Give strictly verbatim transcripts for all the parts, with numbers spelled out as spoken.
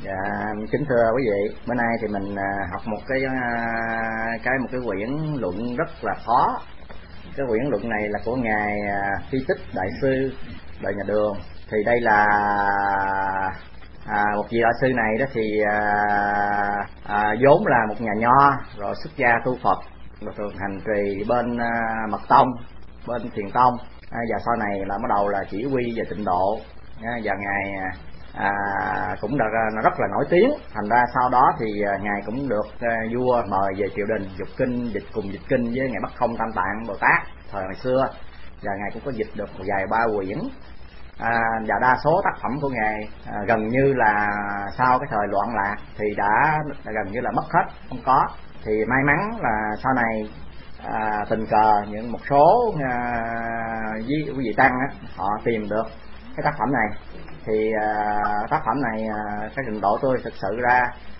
Dạ, kính thưa quý vị, bữa nay thì mình học một cái cái một cái quyển luận rất là khó. Cái quyển luận này là của ngài Phi Tích đại sư đời nhà Đường. Thì đây là à, một vị đại sư này đó thì à, à, vốn là một nhà nho, rồi xuất gia tu Phật, rồi thường hành trì bên à, Mật Tông, bên Thiền Tông, à, và sau này là bắt đầu là chỉ huy về Tịnh Độ, à, và ngài À, cũng đã, rất là nổi tiếng. Thành ra sau đó thì ngài cũng được uh, vua mời về triều đình dục kinh, dịch cùng dịch kinh với ngài Bất Không Tam Tạng Bồ Tát thời ngày xưa, và ngài cũng có dịch được một vài ba quyển. À, và đa số tác phẩm của ngài à, gần như là sau cái thời loạn lạc thì đã, đã gần như là mất hết, không có. Thì may mắn là sau này à, tình cờ những một số à, quý vị tăng á, họ tìm được cái tác phẩm này. Thì uh, tác phẩm này uh, cái trình độ tôi thực sự ra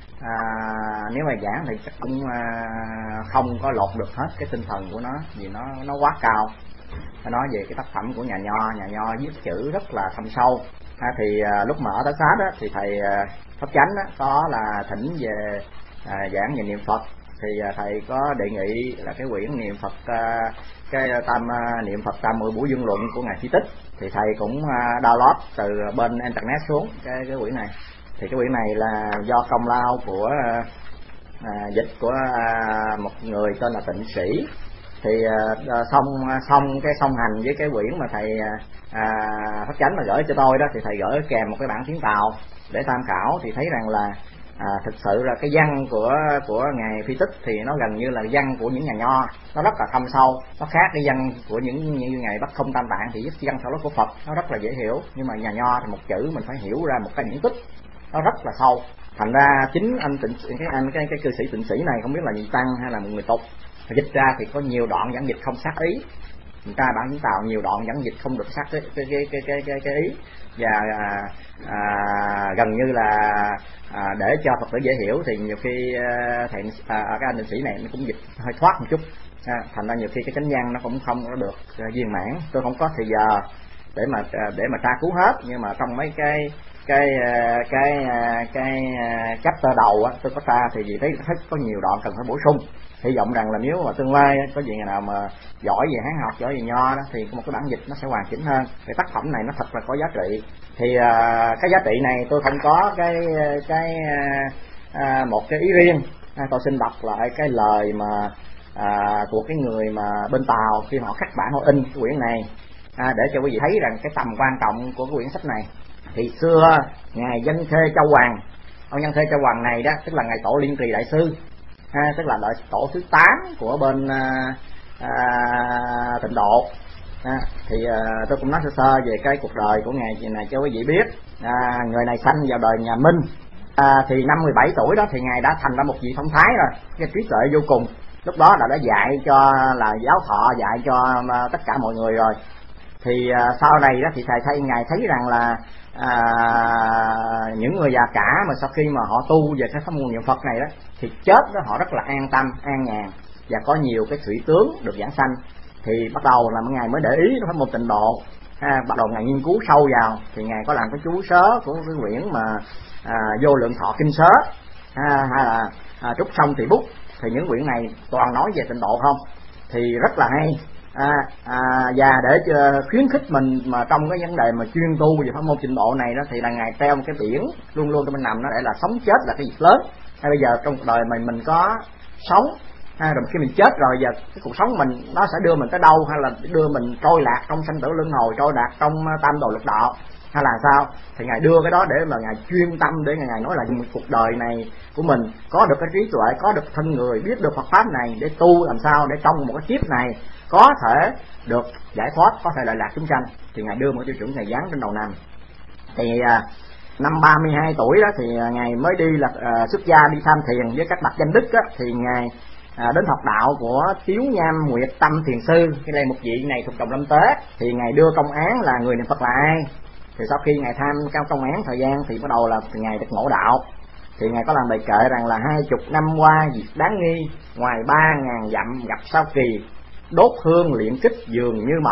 uh, nếu mà giảng thì chắc cũng uh, không có lột được hết cái tinh thần của nó, vì nó nó quá cao. Phải nói về cái tác phẩm của nhà nho, nhà nho viết chữ rất là thâm sâu. À, thì uh, lúc mà ở Tái Xá đó thì thầy uh, Pháp Chánh đó, có là thỉnh về uh, giảng về niệm Phật. Thì uh, thầy có đề nghị là cái quyển niệm Phật uh, cái tam uh, niệm Phật tam mười buổi dương luận của ngài Phi Tích, thì thầy cũng uh, download từ bên internet xuống cái cái quyển này. Thì cái quyển này là do công lao của uh, uh, dịch của uh, một người tên là Tịnh Sĩ. Thì uh, xong xong cái song hành với cái quyển mà thầy uh, Pháp Chánh mà gửi cho tôi đó, thì thầy gửi kèm một cái bản tiếng Tàu để tham khảo. Thì thấy rằng là À, thực sự là cái văn của của ngài Phi Tích thì nó gần như là văn của những nhà nho, nó rất là thâm sâu, nó khác cái văn của những như ngài Bất Không Tam Tạng thì viết văn theo lối của Phật, nó rất là dễ hiểu. Nhưng mà nhà nho thì một chữ mình phải hiểu ra một cái điển tích, nó rất là sâu. Thành ra chính anh tịnh cái anh cái cái cư sĩ Tịnh Sĩ này, không biết là vị tăng hay là một người tục, dịch ra thì có nhiều đoạn giảng dịch không sát ý. Người ta bản tiếng Tàu nhiều đoạn giảng dịch không được sát cái cái cái cái cái cái, cái ý, và à, à, gần như là à, để cho Phật tử dễ hiểu thì nhiều khi à, thầy à, cái anh Tịnh Sĩ này nó cũng dịch hơi thoát một chút, à, thành ra nhiều khi cái chánh văn nó cũng không có được à, viên mãn. Tôi không có thời giờ để mà để mà tra cứu hết, nhưng mà trong mấy cái cái cái cái, cái chapter đầu á tôi có tra thì vì thấy thấy có nhiều đoạn cần phải bổ sung. Hy vọng rằng là nếu mà tương lai có gì nào mà giỏi về Hán học, giỏi về nho đó, thì một cái bản dịch nó sẽ hoàn chỉnh hơn. Cái tác phẩm này nó thật là có giá trị. Thì uh, cái giá trị này tôi không có cái cái uh, một cái ý riêng. À, tôi xin đọc lại cái lời mà uh, của cái người mà bên Tàu khi họ khắc bản họ in cái quyển này, à, để cho quý vị thấy rằng cái tầm quan trọng của cái quyển sách này. Thì xưa ngài Dân Thê Châu Hoàng, ông Dân Thê Châu Hoàng này đó tức là ngài Tổ Liên Trì đại sư, à, tức là đại tổ thứ tám của bên à, à, Tịnh Độ. À, thì à, tôi cũng nói sơ sơ về cái cuộc đời của ngài này cho quý vị biết. À, người này sanh vào đời nhà Minh, à, thì năm mười bảy tuổi đó thì ngài đã thành ra một vị thông thái rồi, cái trí tuệ vô cùng. Lúc đó là đã dạy cho là giáo thọ, dạy cho uh, tất cả mọi người rồi. Thì uh, sau này đó thì thầy thấy ngài thấy rằng là à, những người già cả mà sau khi mà họ tu về cái pháp môn niệm Phật này đó thì chết đó họ rất là an tâm, an nhàn, và có nhiều cái thủy tướng được giảng sanh. Thì bắt đầu là ngài mới để ý pháp môn Tịnh Độ, à, bắt đầu ngài nghiên cứu sâu vào. Thì ngài có làm cái chú sớ của cái quyển mà à, Vô Lượng Thọ Kinh Sớ, à, hay là à, Trúc Sông Thì Bút. Thì những quyển này toàn nói về Tịnh Độ không, thì rất là hay. À, à, và để cho khuyến khích mình mà trong cái vấn đề mà chuyên tu về pháp môn Tịnh Độ này đó, thì là ngài treo một cái biển luôn luôn trong bên nằm, nó để là sống chết là cái việc lớn. Hay bây giờ trong cuộc đời mình mình có sống, ha, rồi khi mình chết rồi giờ cái cuộc sống mình nó sẽ đưa mình tới đâu, hay là đưa mình trôi lạc trong sanh tử luân hồi, trôi lạc trong tam đồ lục đạo, hay là sao? Thì ngài đưa cái đó để mà ngài chuyên tâm, để ngài nói là cuộc đời này của mình có được cái trí tuệ, có được thân người, biết được Phật pháp này để tu làm sao để trong một cái kiếp này có thể được giải thoát, có thể lợi lạc chúng sanh. Thì ngài đưa một tiêu chuẩn ngài dán trên đầu nằm. Thì à, năm ba mươi hai tuổi đó thì ngài mới đi là à, xuất gia đi tham thiền với các bậc danh đức á. Thì ngài à, đến học đạo của Tiếu Nham Nguyệt Tâm Thiền Sư. Cái này một vị này thuộc dòng Lâm Tế. Thì ngài đưa công án là người niệm Phật là ai. Thì sau khi ngài tham cao công án thời gian thì bắt đầu là ngài được ngộ đạo. Thì ngài có làm bài kệ rằng là hai chục năm qua việc đáng nghi, ngoài ba ngàn dặm gặp sao kỳ, đốt hương luyện kích dường như mộng.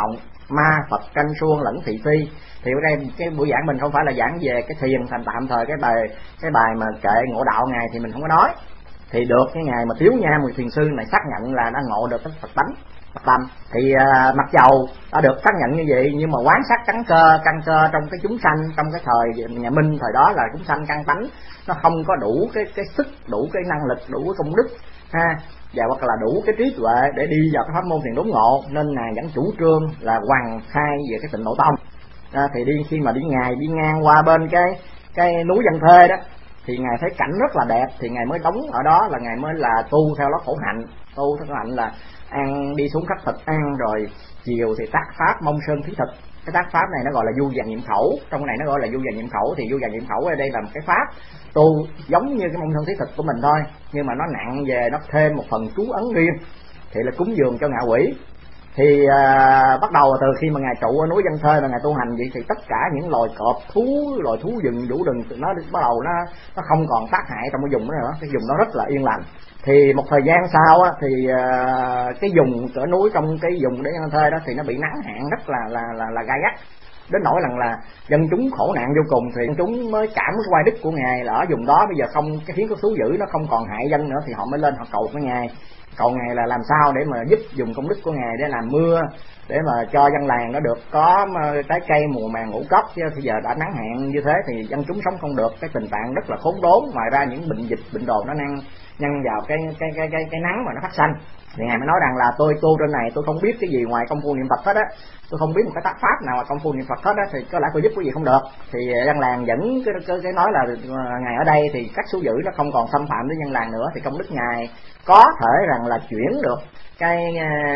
ma Phật canh xuông lẫn thị phi. Thì ở đây cái buổi giảng mình không phải là giảng về cái thiền thành tạm thời, cái bài cái bài mà kệ ngộ đạo ngài thì mình không có nói. Thì được cái ngày mà Tiếu Nha một thiền sư này xác nhận là đã ngộ được cái Phật tánh, Phật tâm, thì uh, mặc dầu đã được xác nhận như vậy nhưng mà quán sát căn cơ căn cơ trong cái chúng sanh trong cái thời nhà Minh thời đó là chúng sanh căn tánh nó không có đủ cái cái sức, đủ cái năng lực, đủ cái công đức ha, và hoặc là đủ cái trí tuệ để đi vào cái pháp môn thiền đốn ngộ, nên ngài vẫn chủ trương là hoàn khai về cái Tịnh Độ Tông. À, thì đi khi mà đi ngài đi ngang qua bên cái cái núi Văn Thê đó thì ngài thấy cảnh rất là đẹp, thì ngài mới đóng ở đó, là ngài mới là tu theo đó khổ hạnh. Tu theo khổ hạnh là ăn đi xuống khắc thịt ăn, rồi chiều thì tác pháp mông sơn thí thực. Cái tác pháp này nó gọi là du và nhiệm khẩu, trong cái này nó gọi là du và nhiệm khẩu. Thì du và nhiệm khẩu ở đây là một cái pháp tu giống như cái mông sơn thí thực của mình thôi, nhưng mà nó nặng về, nó thêm một phần chú ấn riêng, thì là cúng dường cho ngạ quỷ. Thì à, bắt đầu từ khi mà ngài trụ ở núi Văn Thê là ngài tu hành vậy, thì tất cả những loài cọp thú, loài thú rừng vũ rừng nó bắt đầu nó nó không còn tác hại trong cái vùng đó nữa, cái vùng đó rất là yên lành. Thì một thời gian sau á, thì à, cái vùng cửa núi trong cái vùng để Văn Thê đó thì nó bị nắng hạn rất là là là, là gai gắt, đến nỗi rằng là dân chúng khổ nạn vô cùng. Thì dân chúng mới cảm cái oai đức của ngài là ở vùng đó bây giờ không, cái khiến có thú dữ nó không còn hại dân nữa, thì họ mới lên họ cầu với ngài. Cầu ngài là làm sao để mà giúp dùng công đức của ngài để làm mưa, để mà cho dân làng nó được có trái cây mùa màng ngũ cốc, chứ bây giờ đã nắng hạn như thế thì dân chúng sống không được, cái tình trạng rất là khốn đốn. Ngoài ra những bệnh dịch bệnh đồ nó năng nhân vào cái cái cái cái cái nắng mà nó phát sanh. Thì ngài mới nói rằng là tôi tu trên này tôi không biết cái gì ngoài công phu niệm Phật hết á, tôi không biết một cái tác pháp nào mà công phu niệm Phật hết á, thì có lẽ tôi giúp cái gì không được. Thì dân làng vẫn cái, cái, cái nói là ngài ở đây thì các số dữ nó không còn xâm phạm đến dân làng nữa, thì công đức ngài có thể rằng là chuyển được cái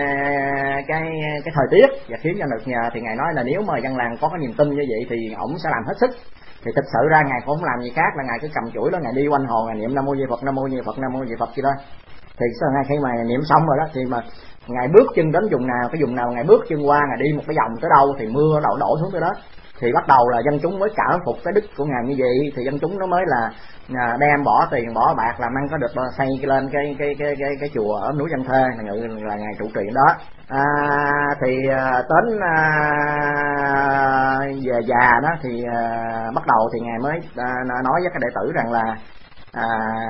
cái cái thời tiết và khiến cho được nhờ. Thì ngài nói là nếu mà dân làng có cái niềm tin như vậy thì ổng sẽ làm hết sức. Thì thực sự ra ngài cũng không làm gì khác là ngài cứ cầm chuỗi đó, ngài đi quanh hồ, ngài niệm Nam Mô Di Phật, Nam Mô Di Phật, Nam Mô Di Phật vậy đó. Thì sau ngay khi mà niệm xong rồi đó, thì mà ngài bước chân đến vùng nào, cái vùng nào ngài bước chân qua, ngài đi một cái vòng tới đâu thì mưa đổ đổ xuống tới đó. Thì bắt đầu là dân chúng mới cảm phục cái đức của ngài như vậy, thì dân chúng nó mới là đem bỏ tiền bỏ bạc làm ăn có được xây lên cái cái cái cái cái chùa ở núi Văn Thê là ngự là ngài trụ trì đó. À, thì đến à, về già đó thì à, bắt đầu thì ngài mới à, nói với cái đệ tử rằng là à,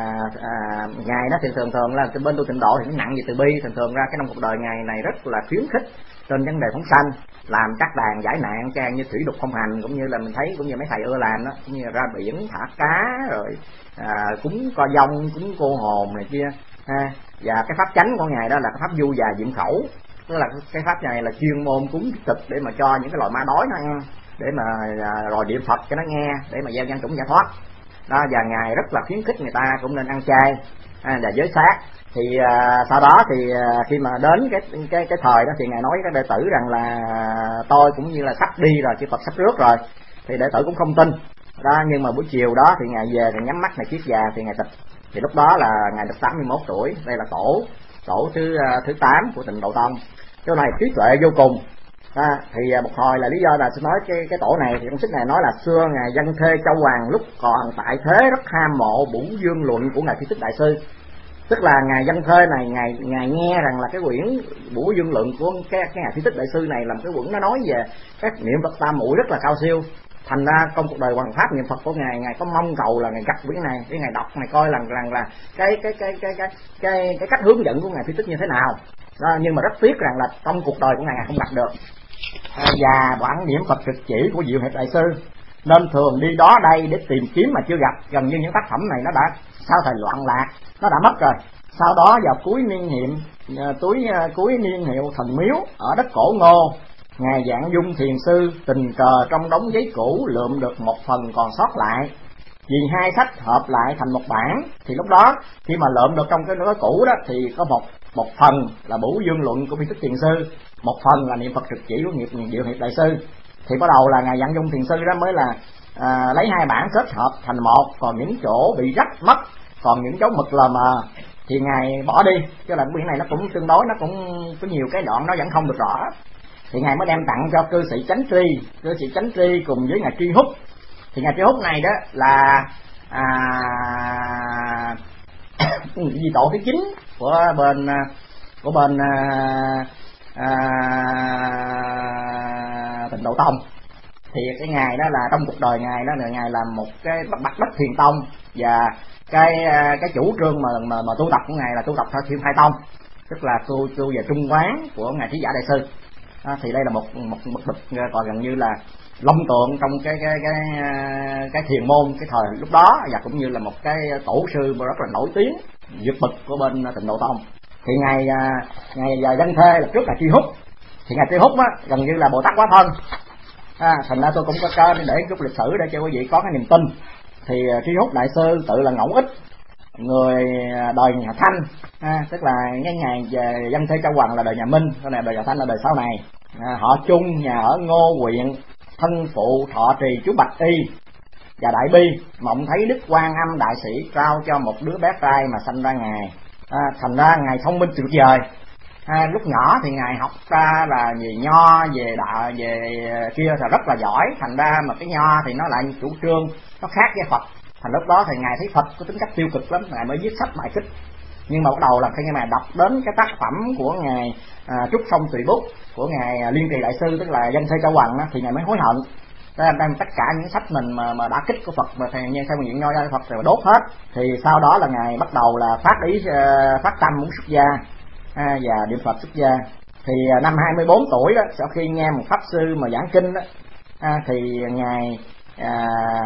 à, ngài nó thì thường thường là bên tu Tịnh Độ thì nó nặng về từ bi, thường thường ra cái trong cuộc đời ngài này rất là khuyến khích trên vấn đề phóng sanh, làm các đàn giải nạn trang như thủy đục không hành, cũng như là mình thấy cũng như mấy thầy ưa làm đó, cũng như là ra biển thả cá rồi à, cúng co dông, cúng cô hồn này kia ha. Và cái pháp chánh của ngài đó là cái pháp du và diệm khẩu, tức là cái pháp này là chuyên môn cúng thực để mà cho những cái loài ma đói nó ăn, để mà à, rồi niệm Phật cho nó nghe, để mà gieo nhân chủng giải thoát đó. Và ngài rất là khuyến khích người ta cũng nên ăn chay à, và giới sát. Thì à, sau đó thì à, khi mà đến cái cái cái thời đó thì ngài nói với các đệ tử rằng là tôi cũng như là sắp đi rồi, chư Phật sắp rước rồi. Thì đệ tử cũng không tin đó, nhưng mà buổi chiều đó thì ngài về thì nhắm mắt này kiết già thì ngài tịch. Thì lúc đó là ngài được tám mươi mốt tuổi, đây là tổ tổ thứ thứ tám của Tịnh Độ Tông. Chỗ này trí tuệ vô cùng. À, thì một hồi là lý do là sẽ nói cái cái tổ này, thì trong sách này nói là xưa ngài Văn Thê Châu Hoàng lúc còn tại thế rất ham mộ Bủ Dương Luận của ngài Thi Tích Đại Sư. Tức là ngài Văn Thê này ngài ngài nghe rằng là cái quyển Bủ Dương Luận của cái cái ngài Thi Tích Đại Sư này là một cái quyển nó nói về các niệm Phật tam muội rất là cao siêu. Thành ra trong cuộc đời hoàn pháp niệm Phật của ngài, ngài có mong cầu là ngài gặp quyển này để ngài đọc, ngài coi rằng rằng là cái cái cái cái cái cái cái cách hướng dẫn của ngài Thi Tích như thế nào. Đó, nhưng mà rất tiếc rằng là trong cuộc đời của ngài, ngài không gặp được. À, và bản niệm Phật trực chỉ của Diệu Hiệp Đại Sư nên thường đi đó đây để tìm kiếm mà chưa gặp. Gần như những tác phẩm này nó đã sau thời loạn lạc, nó đã mất rồi. Sau đó vào cuối niên hiệu túi cuối niên hiệu Thần Miếu ở đất Cổ Ngô, ngài Dạng Dung Thiền Sư tình cờ trong đống giấy cũ lượm được một phần còn sót lại. Vì hai sách hợp lại thành một bản, thì lúc đó khi mà lượm được trong cái gói cũ đó thì có một một phần là Bủ Dương Luận của Vi Tích Thiền Sư, một phần là niệm Phật trực chỉ của nghiệp Diệu Hiệp Đại Sư. Thì bắt đầu là ngài Dạng Dung Thiền Sư đó mới là à, lấy hai bản kết hợp thành một, còn những chỗ bị rách mất, còn những dấu mực lờ mờ thì ngài bỏ đi. Chứ là quyển này nó cũng tương đối, nó cũng có nhiều cái đoạn nó vẫn không được rõ. Thì ngài mới đem tặng cho cư sĩ Chánh Tri, cư sĩ Chánh Tri cùng với ngài Tri Húc. Thì ngài Tri Húc này đó là à, vị tổ thứ chín của bên của bên à, à, Tịnh Độ Tông. Thì cái ngài đó là trong cuộc đời ngài đó là ngài là một cái bắt bắt đất thiền tông, và cái cái chủ trương mà mà, mà tu tập của ngài là tu tập theo Thiền Khai Tông, tức là tu tu về trung quán của ngài Trí Giả Đại Sư. À, thì đây là một một một bậc còn gần như là long tượng trong cái cái cái cái thiền môn cái thời lúc đó, và cũng như là một cái tổ sư rất là nổi tiếng vượt bậc của bên Tịnh Độ Tông. Thì ngài ngài và Văn Thê là trước là Tri Húc, thì ngài Tri Húc á gần như là Bồ Tát Quá Thân. À, thành ra tôi cũng có cơ để chút lịch sử để cho quý vị có cái niềm tin. Thì Tri Húc Đại Sư tự là ngẫu ích người đời nhà Thanh, à, tức là cái ngày về Văn Thê Châu Hoằng là đời nhà Minh, sau này đời nhà Thanh là đời sau này. À, họ chung nhà ở Ngô Huyện, thân phụ thọ trì chú Bạch Y và Đại Bi, mộng thấy Đức Quan Âm Đại Sĩ trao cho một đứa bé trai mà sanh ra ngài. À, thành ra ngài thông minh tuyệt vời. À, lúc nhỏ thì ngài học ra là về nho, về đạo, về kia là rất là giỏi. Thành ra mà cái nho thì nó lại chủ trương nó khác với Phật. Thành lúc đó thì ngài thấy Phật có tính cách tiêu cực lắm, ngài mới viết sách Đại Kích. Nhưng mà bắt đầu là khi ngài đọc đến cái tác phẩm của ngài à, Trúc Sông Tùy Bút của ngài Liên Trì Đại Sư, tức là Văn Thê Châu Hoằng, thì ngài mới hối hận. Nên tất cả những sách mình mà, mà đã kích của Phật mà thầy như theo nguyện nho Phật rồi đốt hết. Thì sau đó là ngài bắt đầu là phát ý phát tâm muốn xuất gia, à, và niệm Phật xuất gia. Thì à, năm hai mươi bốn tuổi đó, sau khi nghe một pháp sư mà giảng kinh đó, à, thì ngài à,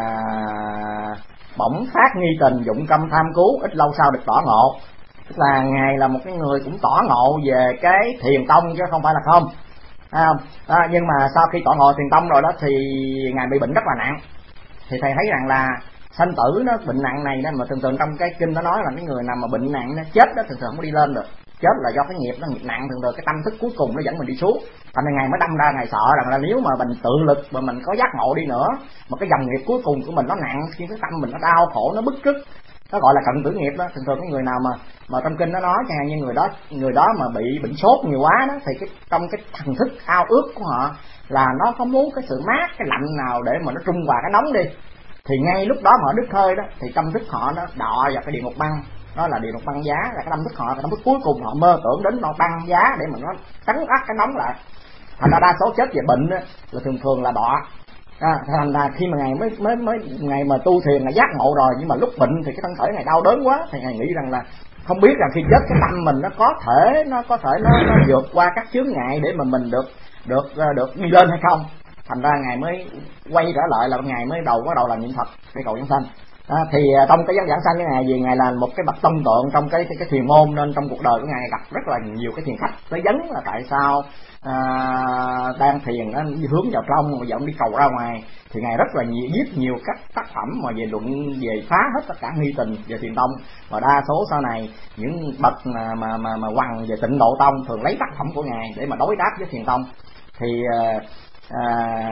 bỗng phát nghi tình, dụng tâm tham cứu, ít lâu sau được tỏ ngộ. Tức là ngài là một cái người cũng tỏ ngộ về cái thiền tông chứ không phải là không. À, à, nhưng mà sau khi tỏ ngộ thiền tông rồi đó thì ngài bị bệnh rất là nặng. Thì thầy thấy rằng là sanh tử nó bệnh nặng này đó, mà thường thường trong cái kinh nó nói là cái người nào mà bệnh nặng nó chết đó thường thường không có đi lên được. Chết là do cái nghiệp nó nghiệp nặng, thường thường cái tâm thức cuối cùng nó dẫn mình đi xuống. Thành ra ngài mới đâm ra ngài sợ rằng là nếu mà mình tự lực mà mình có giác ngộ đi nữa, mà cái dòng nghiệp cuối cùng của mình nó nặng, khi cái tâm mình nó đau khổ, nó bức rứt, nó gọi là cận tử nghiệp đó. Thường thường cái người nào mà mà trong kinh nó nói chẳng hạn như người đó người đó mà bị bệnh sốt nhiều quá đó, thì cái trong cái thần thức ao ước của họ là nó có muốn cái sự mát, cái lạnh nào để mà nó trung hòa cái nóng đi. Thì ngay lúc đó mà họ đứt hơi đó thì tâm thức họ nó đọ vào cái địa ngục băng, đó là địa ngục băng giá, là cái tâm thức họ, cái tâm thức cuối cùng họ mơ tưởng đến nó băng giá để mà nó trấn áp cái nóng lại. Thành ra đa số chết về bệnh đó, là thường thường là đọ. À, thành ra khi mà ngài mới mới mới ngày mà tu thiền là giác ngộ rồi, nhưng mà lúc bệnh thì cái thân thể này đau đớn quá, thì ngài nghĩ rằng là không biết rằng khi chết cái tâm mình nó có thể nó có thể nó, nó vượt qua các chướng ngại để mà mình được được được đi lên hay không. Thành ra ngài mới quay trở lại là ngài mới đầu bắt đầu làm niệm Phật để cầu giảng sanh. À, thì trong cái giảng sanh cái ngài vì ngài là một cái bậc tông tượng trong cái cái, cái thiền môn, nên trong cuộc đời của ngài gặp rất là nhiều cái thiền khách tới vấn là tại sao à, đang thiền nó hướng vào trong mà giọng đi cầu ra ngoài. Thì ngài rất là nhiều, viết nhiều các tác phẩm mà về luận về phá hết tất cả nghi tình về thiền tông. Và đa số sau này những bậc mà mà mà, mà hoàng về Tịnh Độ Tông thường lấy tác phẩm của ngài để mà đối đáp với thiền tông. Thì à,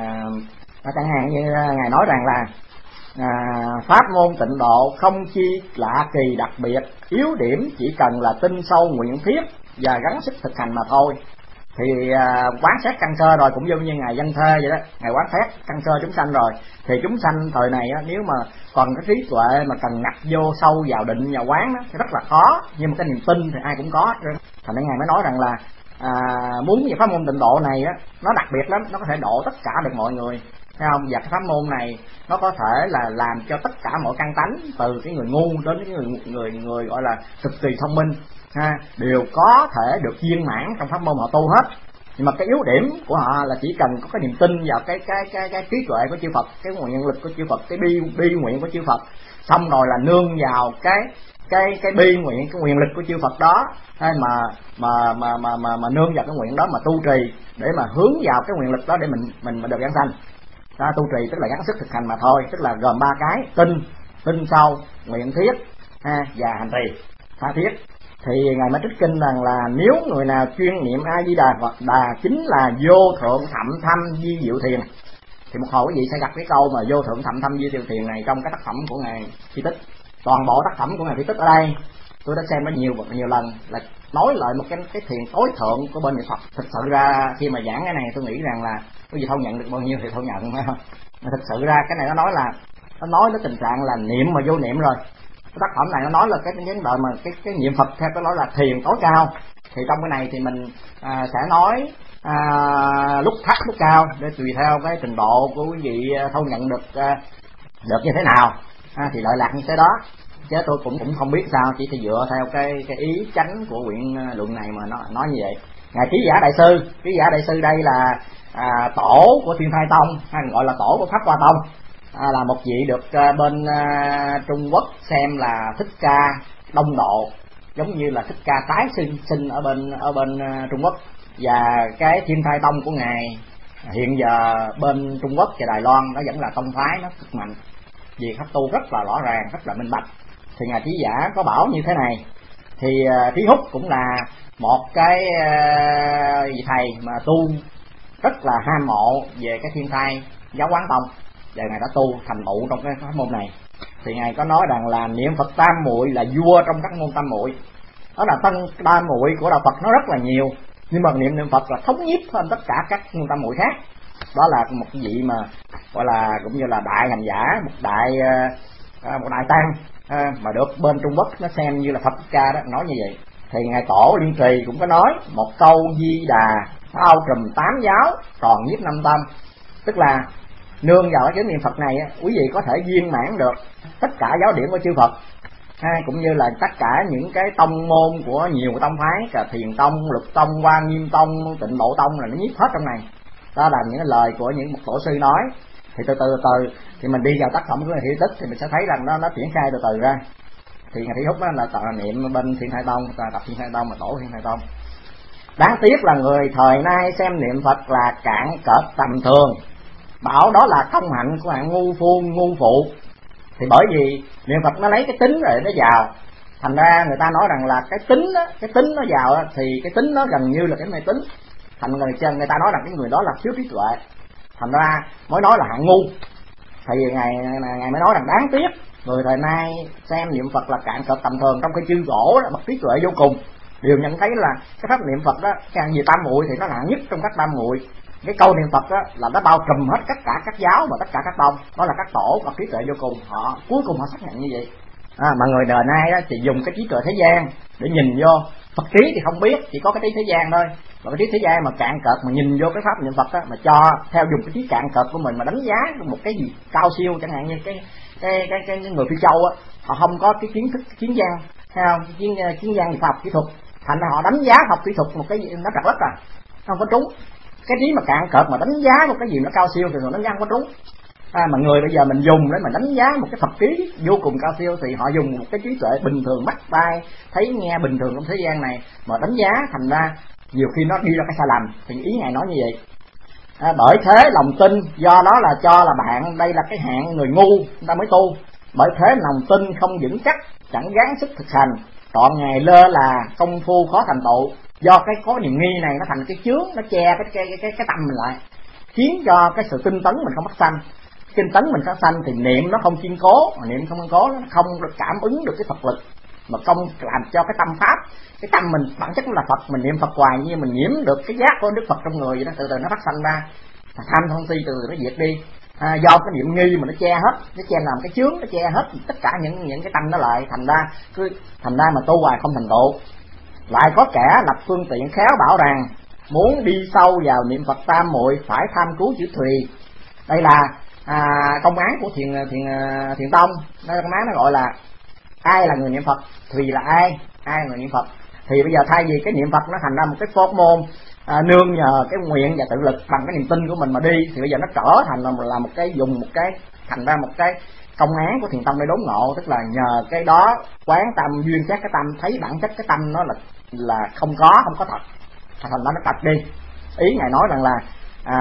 chẳng hạn như ngài nói rằng là à, pháp môn Tịnh Độ không chi lạ kỳ đặc biệt, yếu điểm chỉ cần là tin sâu nguyện thiết và gắng sức thực hành mà thôi. Thì à, quán xét căn cơ rồi, cũng giống như ngài Văn Thê vậy đó, ngài quán xét căn cơ chúng sanh rồi, thì chúng sanh thời này á, nếu mà còn cái trí tuệ mà cần ngặt vô sâu vào định vào quán đó, thì rất là khó. Nhưng mà cái niềm tin thì ai cũng có. Thành ra ngài mới nói rằng là à, muốn về pháp môn Tịnh Độ này á, nó đặc biệt lắm, nó có thể độ tất cả được mọi người, thấy không? Và cái pháp môn này nó có thể là làm cho tất cả mọi căn tánh, từ cái người ngu đến cái người người người gọi là cực kỳ thông minh ha, đều có thể được viên mãn trong pháp môn họ tu hết. Nhưng mà cái yếu điểm của họ là chỉ cần có cái niềm tin vào cái cái cái cái trí tuệ của chư Phật, cái nguyện lực của chư Phật, cái bi bi nguyện của chư Phật, xong rồi là nương vào cái cái cái bi nguyện, cái nguyện lực của chư Phật đó, hay mà mà mà mà mà, mà nương vào cái nguyện đó mà tu trì để mà hướng vào cái nguyện lực đó để mình mình mình được giảng sanh. Đó, tu trì tức là gắng sức thực hành mà thôi, tức là gồm ba cái: tin, tin sâu, nguyện thiết ha, và hành trì tha thiết. Thì ngài mới trích kinh rằng là nếu người nào chuyên niệm A Di Đà Phật Đà chính là vô thượng thậm thâm di diệu thiền. Thì một hồi quý vị sẽ gặp cái câu mà vô thượng thậm thâm di diệu thiền này trong cái tác phẩm của ngài Phi Tích. Toàn bộ tác phẩm của ngài Phi Tích ở đây tôi đã xem nó nhiều nhiều lần, là nói lại một cái cái thiền tối thượng của bên Niệm Phật. Thực sự ra khi mà giảng cái này tôi nghĩ rằng là quý vị thâu nhận được bao nhiêu thì thâu nhận, phải không? Mà thực sự ra cái này nó nói là nó nói đến tình trạng là niệm mà vô niệm rồi. Cái tác phẩm này nó nói là cái vấn đề mà cái cái niệm Phật theo tôi nói là thiền tối cao. Thì trong cái này thì mình à, sẽ nói à, lúc thấp lúc cao để tùy theo cái trình độ của quý vị thâu nhận được à, được như thế nào, à, thì lợi lạc như thế đó, chứ tôi cũng cũng không biết sao, chỉ thì dựa theo cái cái ý chánh của quyển luận này mà nó nói như vậy. Ngài Trí Giả Đại Sư, Trí Giả Đại Sư đây là à, tổ của Thiên Thai Tông, hay gọi là tổ của Pháp Hoa Tông, à, là một vị được à, bên à, Trung Quốc xem là Thích Ca Đông Độ, giống như là Thích Ca tái sinh sinh ở bên ở bên à, Trung Quốc. Và cái Thiên Thai Tông của ngài hiện giờ bên Trung Quốc và Đài Loan nó vẫn là tông phái nó cực mạnh, vì pháp tu rất là rõ ràng, rất là minh bạch. Thì ngài Trí Giả có bảo như thế này, thì uh, Trí Húc cũng là một cái uh, vị thầy mà tu rất là ham mộ về cái Thiên Thai Giáo Quán Tông, và ngài đã tu thành tựu trong cái pháp môn này. Thì ngài có nói rằng là niệm Phật tam muội là vua trong các môn tam muội, đó là tân tam muội của đạo Phật nó rất là nhiều, nhưng mà niệm niệm Phật là thống nhất hơn tất cả các môn tam muội khác. Đó là một cái vị mà gọi là cũng như là đại hành giả, một đại uh, một đại tăng uh, mà được bên Trung Quốc nó xem như là Phật Ca đó, nói như vậy. Thì ngài Tổ Liên Trì cũng có nói một câu Di Đà bao trùm tám giáo còn nhiếp năm tâm, tức là nương vào cái chữ niệm Phật này quý vị có thể viên mãn được tất cả giáo điển của chư Phật, hay cũng như là tất cả những cái tông môn của nhiều tông phái, cả Thiền Tông, Luật Tông, Hoa Nghiêm Tông, Tịnh Độ Tông là nó nhiếp hết trong này. Đó là những cái lời của những một tổ sư nói. Thì từ từ từ thì mình đi vào tác phẩm của ngài Thị Tích thì mình sẽ thấy rằng nó nó triển khai từ từ ra. Thì ngài Thị Húc là tọa niệm bên Thiên Thai Tông, tập Thiên Thai Tông mà tổ Thiên Thai Tông. Đáng tiếc là người thời nay xem niệm Phật là cạn cợt tầm thường, bảo đó là công hạnh của hạng ngu phu ngu phụ. Thì bởi vì niệm Phật nó lấy cái tính rồi nó vào, thành ra người ta nói rằng là cái tính đó, cái tính nó vào đó, thì cái tính nó gần như là cái mê tính. Thành người người ta nói rằng cái người đó là thiếu trí tuệ, thành ra mới nói là hạng ngu. Thì ngày ngày mới nói rằng đáng tiếc người thời nay xem niệm Phật là cạn cợt tầm thường, trong cái chư gỗ là bậc trí tuệ vô cùng, đều nhận thấy là cái pháp niệm Phật đó càng về tam muội thì nó là hạng nhất trong các tam muội. Cái câu niệm Phật đó là nó bao trùm hết tất cả các giáo và tất cả các tông, đó là các tổ bậc trí tuệ vô cùng, họ cuối cùng họ xác nhận như vậy. À, mà người đời nay đó thì dùng cái trí tuệ thế gian để nhìn vô Phật trí thì không biết, chỉ có cái trí thế gian thôi. Mà cái trí thế gian mà cạn cợt mà nhìn vô cái pháp niệm Phật đó, mà cho theo dùng cái trí cạn cợt của mình mà đánh giá một cái gì cao siêu, chẳng hạn như cái cái cái, cái, cái người Phi Châu á, họ không có cái kiến thức kiến văn, thấy không, kiến kiến văn khoa học kỹ thuật, thành ra họ đánh giá học kỹ thuật một cái gì nó trật lất à, không có trúng. Cái trí mà cạn cợt mà đánh giá một cái gì nó cao siêu thì họ đánh giá không có trúng. À, mà người bây giờ mình dùng để mà đánh giá một cái Phật trí vô cùng cao siêu thì họ dùng một cái trí tuệ bình thường, mắt tai thấy nghe bình thường trong thế gian này mà đánh giá, thành ra nhiều khi nó đi ra cái sai lầm. Thì ý ngài nói như vậy. À, bởi thế lòng tin, do đó là cho là bạn đây là cái hạng người ngu người ta mới tu. Bởi thế lòng tin không vững chắc, chẳng gắng sức thực hành, trọn ngày lơ là công phu khó thành tựu. Do cái có niềm nghi này nó thành cái chướng, nó che cái cái cái cái, cái tâm mình lại, khiến cho cái sự tinh tấn mình không bắt sanh. Tinh tấn mình phát sanh thì niệm nó không kiên cố, mà niệm không kiên cố nó không được cảm ứng được cái Phật lực, mà không làm cho cái tâm pháp, cái tâm mình bản chất là Phật, mình niệm Phật hoài như mình nhiễm được cái giác của Đức Phật trong người vậy đó, từ từ nó phát sanh ra tham sân si, từ từ nó diệt đi. À, do cái niệm nghi mà nó che hết, nó che làm cái chướng, nó che hết tất cả những những cái tâm nó lại, thành ra cứ thành ra mà tu hoài không thành tựu. Lại có kẻ lập phương tiện khéo bảo rằng muốn đi sâu vào niệm Phật tam muội phải tham cứu chữ Thùy. Đây là à, công án của thiền thiền thiền tông, nó công án nó gọi là ai là người niệm Phật, Thùy là ai, ai là người niệm Phật. Thì bây giờ thay vì cái niệm Phật nó thành ra một cái pháp môn à, nương nhờ cái nguyện và tự lực bằng cái niềm tin của mình mà đi, thì bây giờ nó trở thành là, là một cái dùng một cái thành ra một cái công án của thiền tông để đốn ngộ, tức là nhờ cái đó quán tâm duyên xét cái tâm, thấy bản chất cái tâm nó là là không có không có thật, thành ra nó tạch đi. Ý ngài nói rằng là à,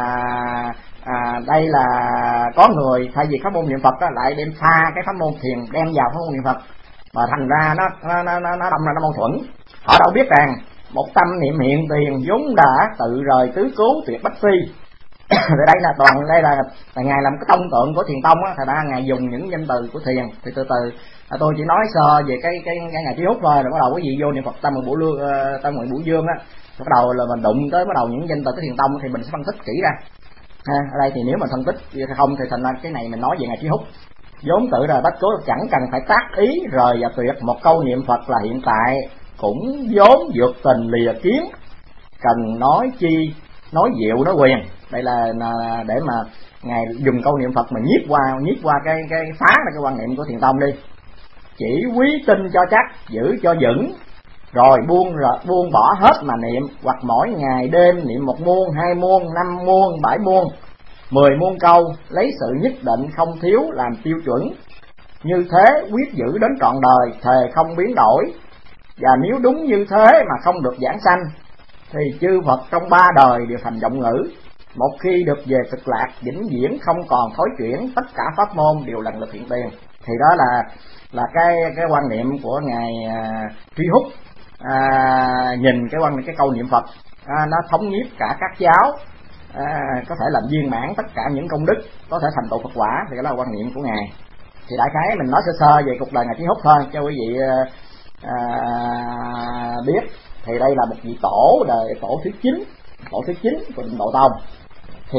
à, đây là có người thay vì pháp môn niệm Phật đó, lại đem pha cái pháp môn thiền đem vào pháp môn niệm Phật, mà thành ra nó nó nó nó, nó đâm ra nó mâu thuẫn. Họ đâu biết rằng một tâm niệm hiện tiền vốn đã tự rời tứ cứu tuyệt bách phi. Rồi đây là toàn đây là, là ngài làm cái tông tượng của thiền tông á, thành ra ngài dùng những danh từ của thiền. Thì từ từ à, tôi chỉ nói sơ về cái cái cái ngài Trí Húc thôi, rồi bắt đầu cái gì vô niệm Phật tam mười buổi lương uh, tam mười buổi dương á, bắt đầu là mình đụng tới bắt đầu những danh từ của thiền tông thì mình sẽ phân tích kỹ ra. À, ở đây thì nếu mà phân tích không thì thành ra cái này mình nói về ngài Trí Húc vốn tự là bách cố, chẳng cần phải tác ý rời và tuyệt, một câu niệm Phật là hiện tại cũng vốn vượt tình lìa kiến, cần nói chi nói diệu nói quyền. Đây là, là để mà ngài dùng câu niệm Phật mà nhiếp qua nhiếp qua cái cái phá ra cái quan niệm của Thiền Tông đi. Chỉ quý tinh cho chắc, giữ cho vững, rồi buông rồi buông bỏ hết mà niệm, hoặc mỗi ngày đêm niệm một muôn, hai muôn, năm muôn, bảy muôn, mười muôn câu, lấy sự nhất định không thiếu làm tiêu chuẩn. Như thế quyết giữ đến trọn đời, thề không biến đổi. Và nếu đúng như thế mà không được giảng sanh, thì chư Phật trong ba đời đều thành vọng ngữ. Một khi được về cực lạc, vĩnh viễn không còn thối chuyển, tất cả pháp môn đều lần lượt hiện tiền. Thì đó là là cái cái quan niệm của ngài à, Tri Húc. À, nhìn cái quan cái câu niệm Phật à, nó thống nhiếp cả các giáo, à, có thể làm viên mãn tất cả những công đức, có thể thành tựu Phật quả. Thì đó là quan niệm của ngài. Thì đại khái mình nói sơ sơ về cuộc đời ngài Tri Húc thôi cho quý vị à, biết. Thì đây là một vị tổ đời tổ thứ chín, tổ thứ chín của Tịnh Độ Tông. Thì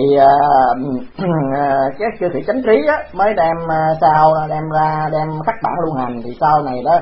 uh, cái chư thị chánh trí á, mới đem uh, sau đem ra đem thất bản lưu hành. Thì sau này đó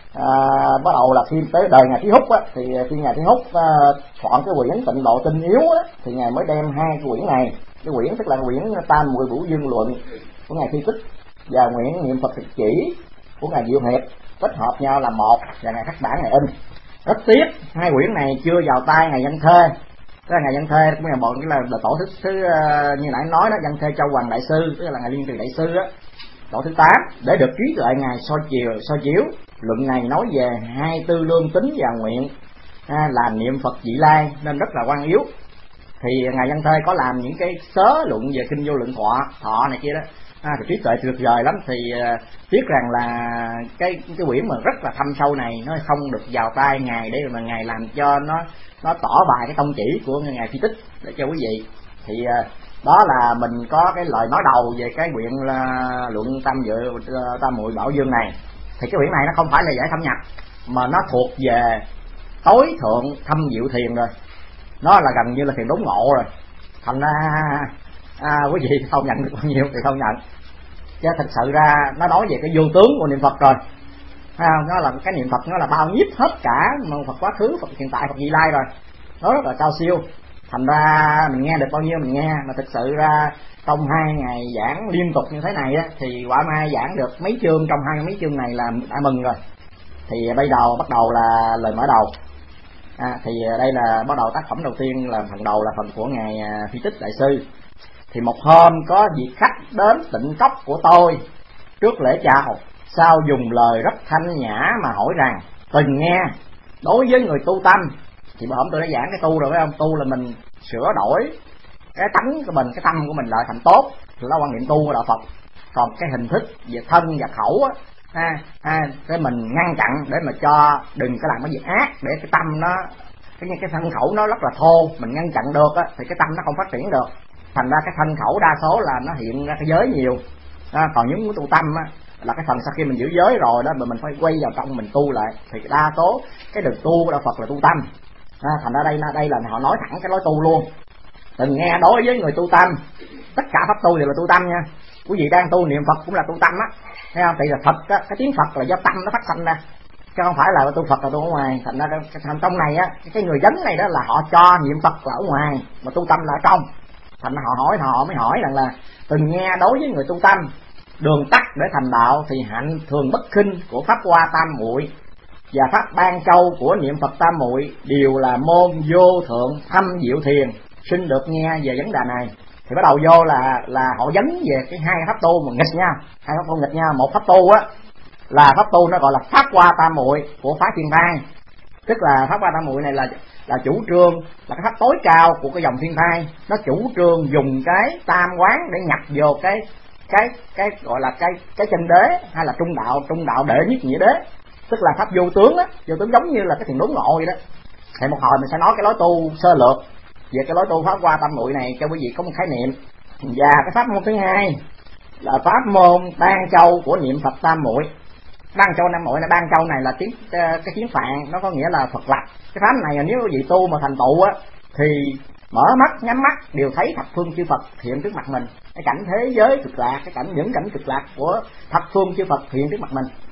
uh, bắt đầu là khi tới đời ngài Trí Húc á, thì khi ngài Trí Húc uh, soạn cái quyển Tịnh Độ Tinh Yếu á, thì ngài mới đem hai cái quyển này, cái quyển tức là quyển Tam Muội Bửu Dương Luận của ngài Thi Tích và quyển Niệm Phật Thực Chỉ của ngài Diệu Hiệp kết hợp nhau là một, và ngài thất bản ngài in. Rất tiếc hai quyển này chưa vào tay ngài Văn Thê. Cái ngày Văn Thê cũng là một cái là, là tổ thứ thứ uh, như nãy nói đó, Văn Thê Châu Hoàng Đại Sư, tức là ngài Liên Trì Đại Sư á, tổ thứ tám, để được trí tuệ ngài soi chiều soi chiếu. Luận này nói về hai tư lương tính và nguyện, à, là niệm Phật vị lai nên rất là quan yếu. Thì ngài Văn Thê có làm những cái sớ luận về kinh vô lượng thọ thọ này kia đó, à, thì trí tuệ tuyệt vời lắm. Thì uh, tiếc rằng là cái cái quyển mà rất là thâm sâu này nó không được vào tay ngài, để mà ngài làm cho nó nó tỏ bài cái tông chỉ của ngài Thi Tích để cho quý vị. Thì uh, đó là mình có cái lời nói đầu về cái quyển là luận Tam Dự Tam Muội Bảo Dương này. Thì cái quyển này nó không phải là giải thâm nhập, mà nó thuộc về tối thượng thâm diệu thiền rồi, nó là gần như là thiền đốn ngộ rồi. Thành ra à, quý vị không nhận được bao nhiêu thì không nhận, chứ thật sự ra nó nói về cái vô tướng của niệm Phật rồi. Thấy không? Nó là cái niệm Phật, nó là bao nhiếp hết cả Phật quá khứ, Phật hiện tại, Phật vị lai rồi, nó rất là cao siêu. Thành ra mình nghe được bao nhiêu mình nghe, mà thực sự ra trong hai ngày giảng liên tục như thế này á, thì quả mai giảng được mấy chương trong hai mấy chương này là đã mừng rồi. Thì bây đầu bắt đầu là lời mở đầu. À, thì đây là bắt đầu tác phẩm đầu tiên, là phần đầu là phần của ngài Thi Tích Đại Sư. Thì một hôm có vị khách đến tịnh cốc của tôi, trước lễ chào, sao dùng lời rất thanh nhã mà hỏi rằng từng nghe đối với người tu tâm. Thì bữa hôm tôi đã giảng cái tu rồi phải không? Tu là mình sửa đổi cái tánh của mình, cái tâm của mình lại thành tốt, thì đó quan niệm tu của đạo Phật. Còn cái hình thức về thân và khẩu á, ha, ha, để mình ngăn chặn để mà cho đừng có làm cái gì ác, để cái tâm nó cái cái thân khẩu nó rất là thô, mình ngăn chặn được á, thì cái tâm nó không phát triển được. Thành ra cái thân khẩu đa số là nó hiện ra cái giới nhiều. À, còn những cái tu tâm á, là cái phần sau khi mình giữ giới rồi đó, mà mình phải quay vào trong mình tu lại. Thì đa số cái đường tu của đạo Phật là tu tâm. À, thành ra đây đây là họ nói thẳng cái lối tu luôn. Từng nghe đối với người tu tâm, tất cả pháp tu đều là tu tâm nha. Quý vị đang tu niệm Phật cũng là tu tâm á, thấy không? Thì là Phật á, cái tiếng Phật là do tâm nó phát sinh ra, chứ không phải là tu Phật là tu ở ngoài. Thành ra thành trong này á, cái người dấn này đó là họ cho niệm Phật là ở ngoài, mà tu tâm là ở trong. Thành ra họ hỏi họ mới hỏi rằng là từng nghe đối với người tu tâm, đường tắt để thành đạo thì hạnh thường bất khinh của pháp Hoa Tam Muội và pháp Ban Châu của niệm Phật Tam Muội đều là môn vô thượng thâm diệu thiền. Xin được nghe về vấn đề này. Thì bắt đầu vô là là họ dấn về cái hai pháp tu mà nghịch nhau, hai pháp tu nghịch nhau. Một pháp tu á là pháp tu nó gọi là pháp Hoa Tam Muội của phái Thiên Thai, tức là pháp Hoa Tam Muội này là là chủ trương, là cái pháp tối cao của cái dòng Thiên Thai. Nó chủ trương dùng cái tam quán để nhập vô cái cái cái gọi là cái cái chân đế, hay là trung đạo, trung đạo đệ nhất nghĩa đế, tức là pháp vô tướng á, vô tướng giống như là cái thiền đốn ngộ vậy đó. Thì một hồi mình sẽ nói cái lối tu sơ lược về cái lối tu pháp Hoa Tam Muội này cho quý vị có một khái niệm. Và cái pháp môn thứ hai là pháp môn Ban Châu của niệm Phật Tam Muội. Ban Châu Tam Muội là Ban Châu này là tiếng cái tiếng Phạn, nó có nghĩa là Phật lập. Cái pháp này là nếu quý vị tu mà thành tựu á, thì mở mắt nhắm mắt đều thấy thập phương chư Phật hiện trước mặt mình. Cái cảnh thế giới cực lạc, cái cảnh những cảnh cực lạc của thập phương chư Phật hiện trước mặt mình.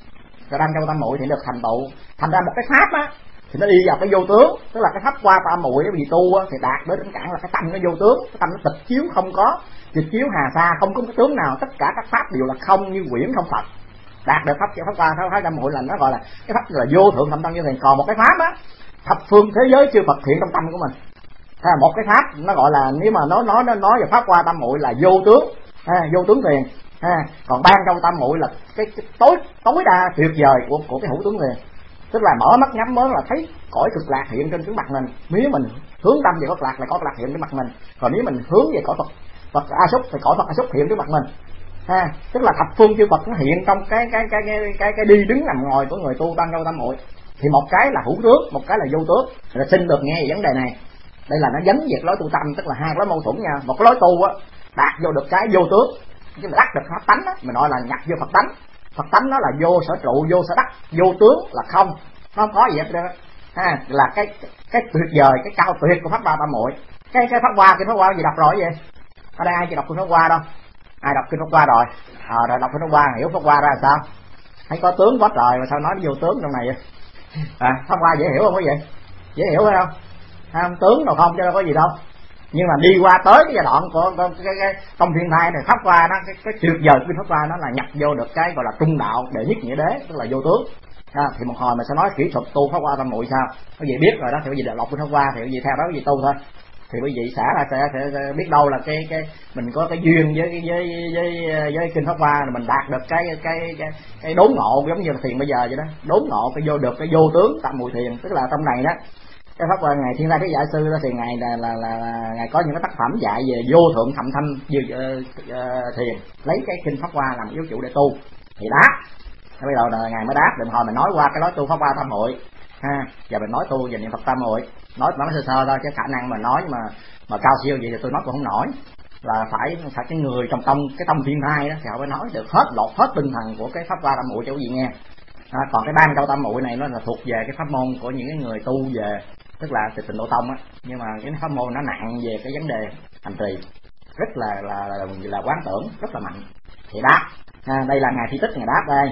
rồi Tam Châu Tam Muội thì được thành tựu. Thành ra một cái pháp á thì nó đi vào cái vô tướng, tức là cái pháp qua tam muội vì tu á, thì đạt đến đến cản là cái tâm nó vô tướng, cái tâm nó tịch chiếu, không có tịch chiếu hà sa, không có cái tướng nào, tất cả các pháp đều là không, như quyển không Phật. Đạt được pháp pháp qua pháp, pháp tam muội là nó gọi là cái pháp là vô thượng thâm tâm như thiền. Còn một cái pháp á, thập phương thế giới chư Phật thiện trong tâm của mình. À, một cái pháp nó gọi là, nếu mà nó nói nó nói về pháp qua tam muội là vô tướng, à, vô tướng thiền. À, còn ban trong tam muội là cái, cái tối tối đa tuyệt vời của của cái hữu tướng thiền. Tức là mở mắt nhắm mới là thấy cõi cực lạc hiện trên trước mặt mình. Nếu mình hướng tâm về cực lạc là cõi cực lạc hiện trước mặt mình, còn nếu mình hướng về cõi Phật Phật A Súc thì cõi Phật A Súc hiện trước mặt mình. Ha, tức là thập phương chư Phật nó hiện trong cái cái cái cái cái cái đi đứng nằm ngồi của người tu Tam Châu Tam Muội. Thì một cái là hữu tướng, một cái là vô tướng. Rồi xin được nghe vấn đề này. Đây là nó vấn việc lối tu tâm, tức là hai lối mâu thuẫn nha. Một cái lối tu á đạt vô được cái vô tướng, chứ mà đắc được pháp tánh á, mình nói là nhập vô Phật tánh. Phật tánh nó là vô sở trụ, vô sở đắc, vô tướng là không, nó không có gì hết đó. Ha, là cái cái tuyệt vời, cái cao tuyệt của pháp ba tam muội. Cái cái pháp hoa, cái pháp hoa gì đọc rồi vậy? Ở đây ai chỉ đọc kinh pháp hoa đâu? Ai đọc kinh pháp hoa rồi? À, rồi đọc kinh pháp hoa hiểu pháp hoa ra sao? Thấy có tướng quá trời mà sao nói vô tướng trong này vậy? À, pháp hoa dễ hiểu không quý vị? Dễ hiểu phải không? À, tướng đâu không chứ đâu có gì đâu. Nhưng mà đi qua tới cái giai đoạn của cái, cái, cái tông thiên thai này, pháp qua nó cái, cái tuyệt vời của pháp qua nó là nhập vô được cái gọi là trung đạo đệ nhất nghĩa đế, tức là vô tướng. À, thì một hồi mình sẽ nói kỹ thuật tu pháp qua tam muội sao, quý vị biết rồi đó, thì quý vị đọc pháp qua thì quý vị theo đó quý vị tu thôi. Thì quý vị xả ra sẽ, sẽ, sẽ biết đâu là cái cái mình có cái duyên với với với với kinh pháp hoa là mình đạt được cái cái cái cái đốn ngộ, giống như là thiền bây giờ vậy đó, đốn ngộ cái vô được cái vô tướng tam muội thiền, tức là trong này đó. Cái pháp qua ngày thiên lai cái giải sư đó thì ngài là, là, là, là ngài có những cái tác phẩm dạy về vô thượng thậm thanh như uh, uh, thiền, lấy cái kinh pháp hoa làm yếu chủ để tu thì đáp. Bây giờ là ngài mới đáp, đừng hồi mình nói qua cái nói tu pháp hoa tam muội ha, giờ mình nói tu về niệm Phật tam muội, nói nói sơ sơ thôi, cái khả năng mà nói mà mà cao siêu vậy thì tôi nói cũng không nổi, là phải phải cái người trong tông cái tông thiên thai đó thì họ mới nói được hết lột hết tinh thần của cái pháp hoa tam muội cho quý vị nghe. À, còn cái ban châu tam muội này nó là thuộc về cái pháp môn của những cái người tu về, tức là từ Tịnh Độ Tông á, nhưng mà cái pháp môn nó nặng về cái vấn đề hành trì, rất là là là, là quán tưởng rất là mạnh. Thì đáp, à, đây là ngài Thi Tích ngài đáp đây.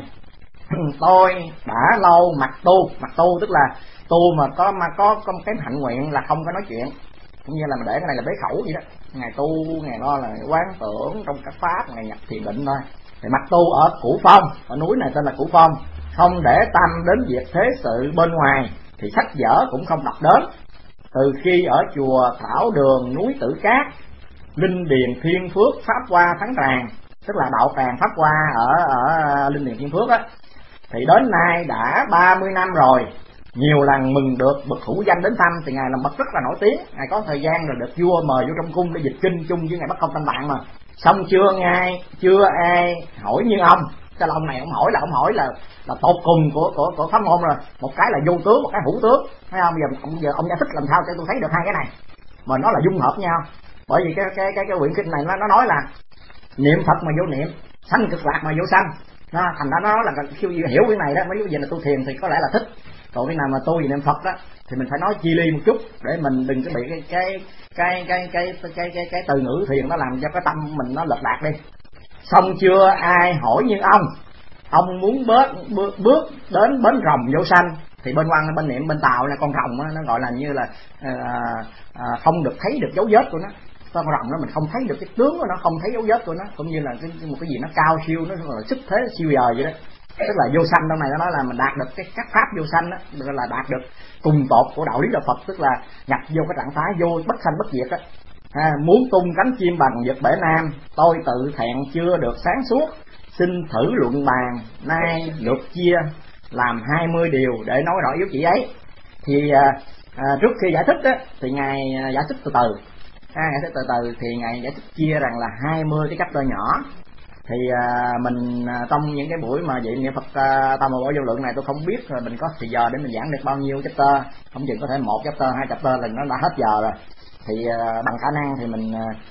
Tôi đã lâu mặc tu, mặc tu tức là tu mà có mà có có một cái hạnh nguyện là không có nói chuyện, cũng như là mình để cái này là bế khẩu vậy đó. Ngài tu, ngài lo là quán tưởng trong các pháp, ngài nhập thiền định thôi. Thì mặc tu ở Củ Phong, ở núi này tên là Củ Phong, không để tâm đến việc thế sự bên ngoài, thì sách vở cũng không đọc đến. Từ khi ở chùa Thảo Đường núi Tử Cát, Linh Điền Thiên Phước pháp hoa thắng tràng, tức là đạo tràng pháp hoa ở ở Linh Điền Thiên Phước á, thì đến nay đã ba mươi năm rồi. Nhiều lần mừng được bậc hữu danh đến thăm, thì ngài làm bậc rất là nổi tiếng, ngài có thời gian rồi được vua mời vô trong cung để dịch kinh chung với ngài Bất Công Tâm Tạng mà. Xong chưa ngài chưa ai hỏi như ông. Cái ông này ông hỏi là ông hỏi là là tột cùng của của của pháp môn rồi. Một cái là vô tướng, một cái hữu tướng, thấy không? Giờ ông giờ ông giải thích làm sao cho tôi thấy được hai cái này mà nó là dung hợp nhau. Bởi vì cái cái cái cái quyển kinh này nó nó nói là niệm Phật mà vô niệm, sanh cực lạc mà vô sanh. Nó thành ra nó là khi hiểu cái này đó, mấy cái gì là tu thiền thì có lẽ là thích. Còn cái nào mà tu về niệm Phật đó thì mình phải nói chi ly một chút để mình đừng có bị cái cái cái cái cái cái cái cái, cái từ ngữ thiền nó làm cho cái tâm mình nó lệch lạc đi. Xong chưa ai hỏi như ông, ông muốn bớt bước, bước đến bến rồng vô sanh, thì bên quan bên niệm bên Tàu là con rồng đó, nó gọi là như là à, à, không được thấy được dấu vết của nó. Con rồng đó mình không thấy được cái tướng của nó, không thấy dấu vết của nó, cũng như là cái, một cái gì nó cao siêu, nó là sức thế siêu giờ vậy đó. Tức là vô sanh trong này nó nói là mình đạt được cái các pháp vô sanh đó, tức là đạt được cùng tột của đạo lý đạo Phật, tức là nhập vô cái trạng thái vô bất sanh bất diệt đó. À, muốn tung cánh chim bằng vực bể nam, tôi tự thẹn chưa được sáng suốt, xin thử luận bàn, nay lượt chia làm hai mươi điều để nói rõ yếu chỉ ấy. Thì à, à, trước khi giải thích đó, thì ngài giải thích từ từ, à, giải thích từ từ thì ngài giải thích chia rằng là hai mươi cái chapter nhỏ. Thì à, mình à, trong những cái buổi mà dạy niệm Phật à, tam muội vô lượng này tôi không biết rồi mình có thời giờ để mình giảng được bao nhiêu chapter, không chừng có thể một chapter hai chapter là nó đã hết giờ rồi. Thì à, bằng khả năng thì mình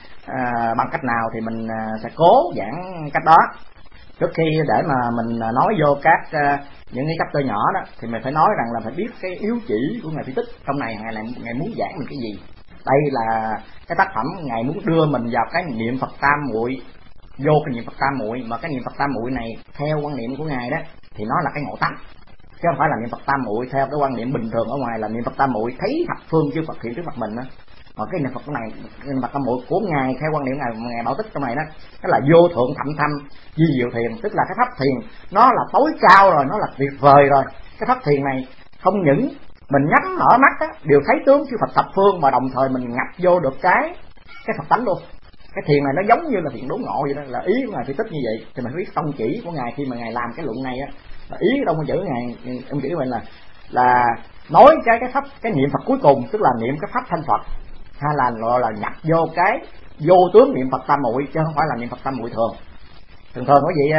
à, bằng cách nào thì mình à, sẽ cố giảng cách đó. Trước khi để mà mình nói vô các à, những cái chapter nhỏ đó thì mình phải nói rằng là phải biết cái yếu chỉ của ngài Thi Tích trong này, ngài là ngài muốn giảng mình cái gì. Đây là cái tác phẩm ngài muốn đưa mình vào cái niệm Phật tam muội vô cái niệm Phật tam muội, mà cái niệm Phật tam muội này theo quan niệm của ngài đó thì nó là cái ngộ tánh, chứ không phải là niệm Phật tam muội theo cái quan niệm bình thường ở ngoài là niệm Phật tam muội thấy thập phương chư Phật hiện trước mặt mình đó. Mà cái niệm Phật này, niệm Phật tam muội của ngài theo quan niệm ngài ngài Bảo Tích trong này đó, đó là vô thượng thậm thâm di diệu thiền, tức là cái pháp thiền nó là tối cao rồi, nó là tuyệt vời rồi. Cái pháp thiền này không những mình nhắm mở mắt á, đều thấy tướng chư Phật thập phương, mà đồng thời mình nhập vô được cái cái Phật tánh luôn. Cái thiền này nó giống như là thiền đốn ngộ vậy đó, là ý của ngài Phi Tích như vậy. Thì mình biết tông chỉ của ngài khi mà ngài làm cái luận này á, là ý đâu chữ ngài ông chỉ mình là là nói cái cái pháp cái niệm Phật cuối cùng, tức là niệm cái pháp thanh Phật, hay là gọi là nhập vô cái vô tướng niệm Phật tam muội, chứ không phải là niệm Phật tam muội thường. Thường thường quý vị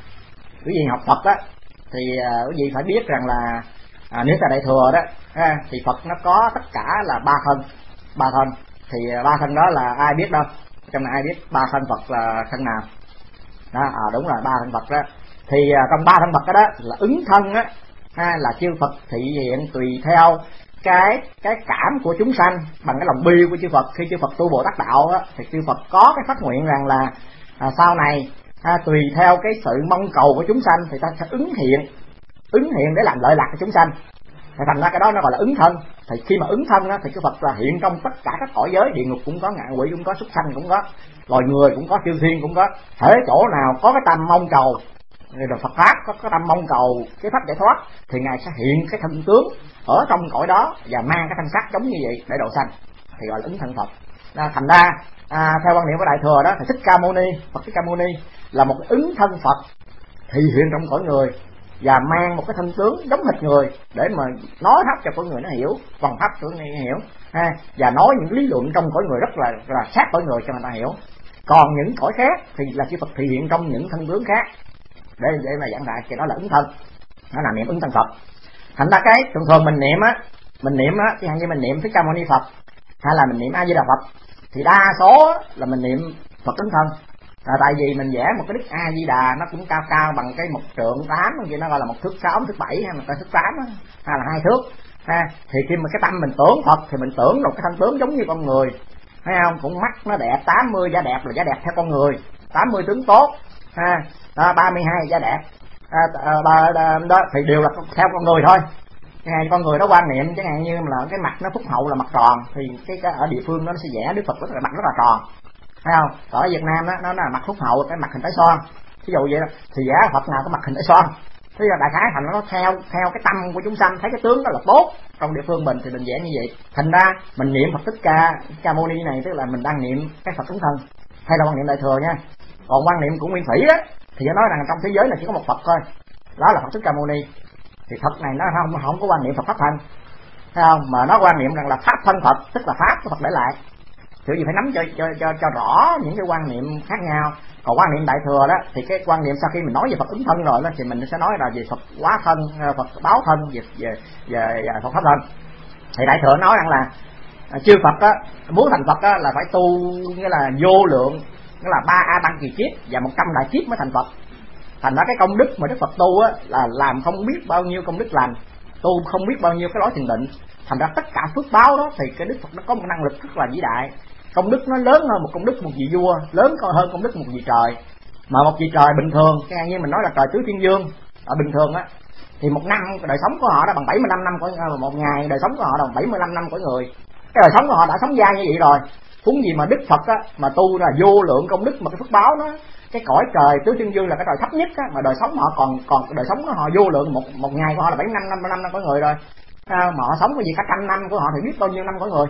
quý vị học Phật á thì quý vị phải biết rằng là à, nếu ta đại thừa đó ha, thì Phật nó có tất cả là ba thân, ba thân thì ba thân đó là ai biết đâu, trong này ai biết ba thân Phật là thân nào đó? À, đúng là ba thân Phật đó. Thì à, trong ba thân Phật đó, đó là ứng thân á, ha, là chư Phật thị hiện tùy theo cái cái cảm của chúng sanh bằng cái lòng bi của chư Phật. Khi chư Phật tu Bồ Tát đạo á, thì chư Phật có cái phát nguyện rằng là à, sau này à, tùy theo cái sự mong cầu của chúng sanh thì ta sẽ ứng hiện ứng hiện để làm lợi lạc cho chúng sanh. Thì thành ra cái đó nó gọi là ứng thân. Thì khi mà ứng thân đó, thì chư Phật là hiện trong tất cả các cõi giới, địa ngục cũng có, ngạ quỷ cũng có, súc sanh cũng có, loài người cũng có, chư thiên cũng có. Thể chỗ nào có cái tâm mong cầu rồi Phật pháp, có cái tâm mong cầu cái pháp giải thoát, thì ngài sẽ hiện cái thân tướng ở trong cõi đó và mang cái thân sắc giống như vậy để độ sanh, thì gọi là ứng thân Phật. À, thành ra à, theo quan niệm của đại thừa đó thì Thích Ca Mâu Ni, Phật Thích Ca Mâu Ni là một cái ứng thân Phật thị hiện trong cõi người và mang một cái thân tướng giống hệt người để mà nói pháp cho cõi người nó hiểu, bằng pháp cho người hiểu ha, và nói những lý luận trong cõi người rất là là sát cõi người cho người ta hiểu. Còn những cõi khác thì là chư Phật thị hiện trong những thân tướng khác để để mà giảng đại, thì đó là ứng thân, nó là niệm ứng thân Phật. Thành ra cái thường thường mình niệm á, mình niệm á, thì hẳn như mình niệm Thích Ca Mâu Ni Phật hay là mình niệm A Di Đà Phật, thì đa số là mình niệm Phật ứng thân. À, tại vì mình vẽ một cái Đức A Di Đà nó cũng cao cao bằng cái một trượng tám, kia nó gọi là một thước sáu, thước bảy hay một cái thước tám hay là hai thước ha. Thì khi mà cái tâm mình tưởng Phật thì mình tưởng một cái thân tướng giống như con người, thấy không? Cũng mắt nó đẹp, tám mươi da đẹp là da đẹp theo con người, tám mươi tướng tốt ha, à, ba mươi hai da đẹp à, à, à, à, đó thì đều là theo con người thôi. Cái con người đó quan niệm chẳng hạn như là cái mặt nó phúc hậu là mặt tròn, thì cái, cái ở địa phương nó sẽ vẽ Đức Phật rất là mặt rất là tròn, thấy không? Ở Việt Nam đó, nó là mặt phúc hậu, cái mặt hình trái xoan, ví dụ vậy đó, thì vẽ Phật nào có mặt hình trái xoan. Thế là đại khái thành nó theo theo cái tâm của chúng sanh, thấy cái tướng đó là tốt trong địa phương mình thì mình vẽ như vậy. Thành ra mình niệm Phật Thích Ca Ca Mâu Ni này tức là mình đang niệm cái Phật ứng thân, hay là quan niệm đại thừa nha. Còn quan niệm của Nguyên Thủy á thì nó nói rằng trong thế giới này chỉ có một Phật thôi, đó là Phật Thích Ca Mâu Ni. Thì Phật này nó không không có quan niệm Phật pháp thân, thấy không? Mà nó quan niệm rằng là pháp thân Phật, tức là pháp của Phật để lại. Thì gì phải nắm cho cho cho cho rõ những cái quan niệm khác nhau. Còn quan niệm đại thừa đó thì cái quan niệm sau khi mình nói về Phật ứng thân rồi đó thì mình sẽ nói là về Phật hóa thân, Phật báo thân, về về về, về Phật pháp thân. Thì đại thừa nói rằng là chư Phật á, muốn thành Phật á là phải tu nghĩa là vô lượng, nghĩa là ba a tăng kỳ kiếp và một trăm đại kiếp mới thành Phật. Thành ra cái công đức mà Đức Phật tu á là làm không biết bao nhiêu công đức lành, tu không biết bao nhiêu cái lối thiền định. Thành ra tất cả phước báo đó thì cái Đức Phật nó có một năng lực rất là vĩ đại. Công đức nó lớn hơn một công đức một vị vua, lớn hơn công đức một vị trời. Mà một vị trời bình thường, cái như mình nói là trời tứ thiên vương, ở bình thường á thì một năm đời sống của họ đó bằng bảy mươi lăm năm của một ngày, đời sống của họ bằng bảy mươi lăm năm của người. Cái đời sống của họ đã sống dai như vậy rồi. Huống gì mà Đức Phật á mà tu là vô lượng công đức, mà cái phước báo nó cái cõi trời tứ thiên vương là cái trời thấp nhất á, mà đời sống họ còn còn đời sống của họ vô lượng, một một ngày của họ là bảy mươi lăm năm năm của người rồi. À, mà họ sống cái gì cả trăm năm của họ thì biết bao nhiêu năm của người.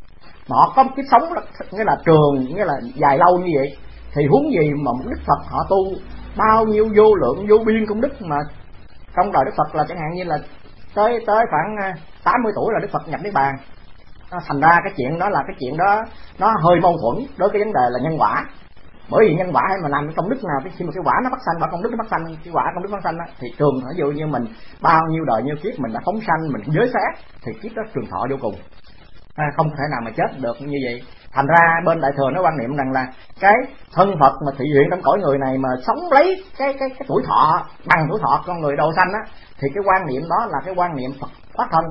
Mà họ có một kiếp sống nghĩa là trường, nghĩa là dài lâu như vậy. Thì huống gì mà một Đức Phật họ tu bao nhiêu vô lượng vô biên công đức, mà trong đời Đức Phật là chẳng hạn như là tới tới khoảng tám mươi tuổi là Đức Phật nhập Niết Bàn. Thành ra cái chuyện đó là cái chuyện đó nó hơi mâu thuẫn đối với vấn đề là nhân quả. Bởi vì nhân quả hay mà làm cái công đức nào, khi mà cái quả nó bắt sanh, và công đức nó bắt sanh, cái quả công đức bắt sanh đó, thì trường ví dụ như mình bao nhiêu đời nhiêu kiếp mình đã phóng sanh, mình giới sát thì kiếp đó trường thọ vô cùng, à, không thể nào mà chết được như vậy. Thành ra bên đại thừa nó quan niệm rằng là cái thân Phật mà thị hiện trong cõi người này mà sống lấy cái cái cái tuổi thọ bằng tuổi thọ con người đầu sanh á, thì cái quan niệm đó là cái quan niệm Phật hóa thân,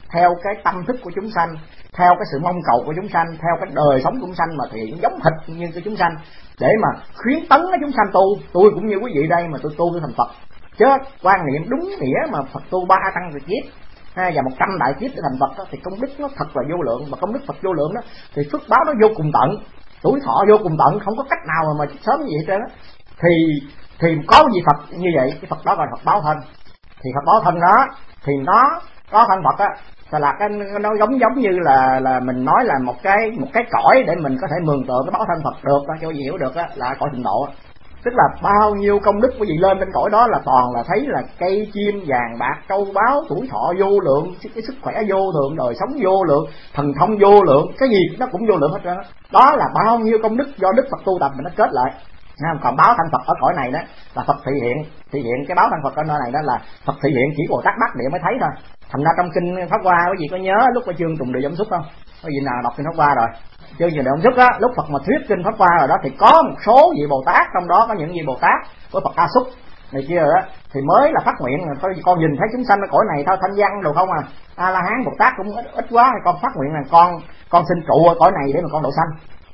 theo cái tâm thức của chúng sanh, theo cái sự mong cầu của chúng sanh, theo cái đời sống của chúng sanh mà thiện giống thịt như của chúng sanh, để mà khuyến tấn cái chúng sanh tu. Tôi cũng như quý vị đây mà tôi tu tôi thành Phật, chứ quan niệm đúng nghĩa mà Phật tu ba tăng tuyệt kiếp ha, và một trăm đại kiếp để thành Phật đó, thì công đức nó thật là vô lượng. Mà công đức Phật vô lượng đó thì phước báo nó vô cùng tận, tuổi thọ vô cùng tận, không có cách nào mà, mà sớm như vậy hết á. Thì thì có gì Phật như vậy, cái Phật đó gọi là Phật báo thân. Thì Phật báo thân đó thì nó có thân Phật á, là cái nó giống giống như là là mình nói là một cái một cái cõi để mình có thể mường tượng cái báo thân Phật được đó, cho hiểu được á, là cõi thịnh độ. Tức là bao nhiêu công đức của gì lên trên cõi đó là toàn là thấy là cây chim vàng bạc châu báu, tuổi thọ vô lượng, cái sức khỏe vô lượng, đời sống vô lượng, thần thông vô lượng, cái gì nó cũng vô lượng hết trơn. Đó là bao nhiêu công đức do đức Phật tu tập mình nó kết lại. Còn báo thân Phật ở cõi này đó là Phật thị hiện, thị hiện cái báo thân Phật ở nơi này đó là Phật thị hiện chỉ Bồ Tát Đắc Địa mới thấy thôi. Thành ra trong kinh Pháp Hoa quý vị có nhớ lúc ở chương Tùng Địa Giống Xúc không? Quý vị nào đọc kinh Pháp Hoa rồi? Chương Tùng Địa Giống Xúc á, lúc Phật mà thuyết kinh Pháp Hoa rồi đó thì có một số vị Bồ Tát, trong đó có những vị Bồ Tát của Phật A Xúc này kia rồi đó, thì mới là phát nguyện là thôi con nhìn thấy chúng sanh ở cõi này thôi thanh văn đồ không à. A La Hán Bồ Tát cũng ít, ít quá, con phát nguyện là con con xin trụ ở cõi này để mà con độ sanh.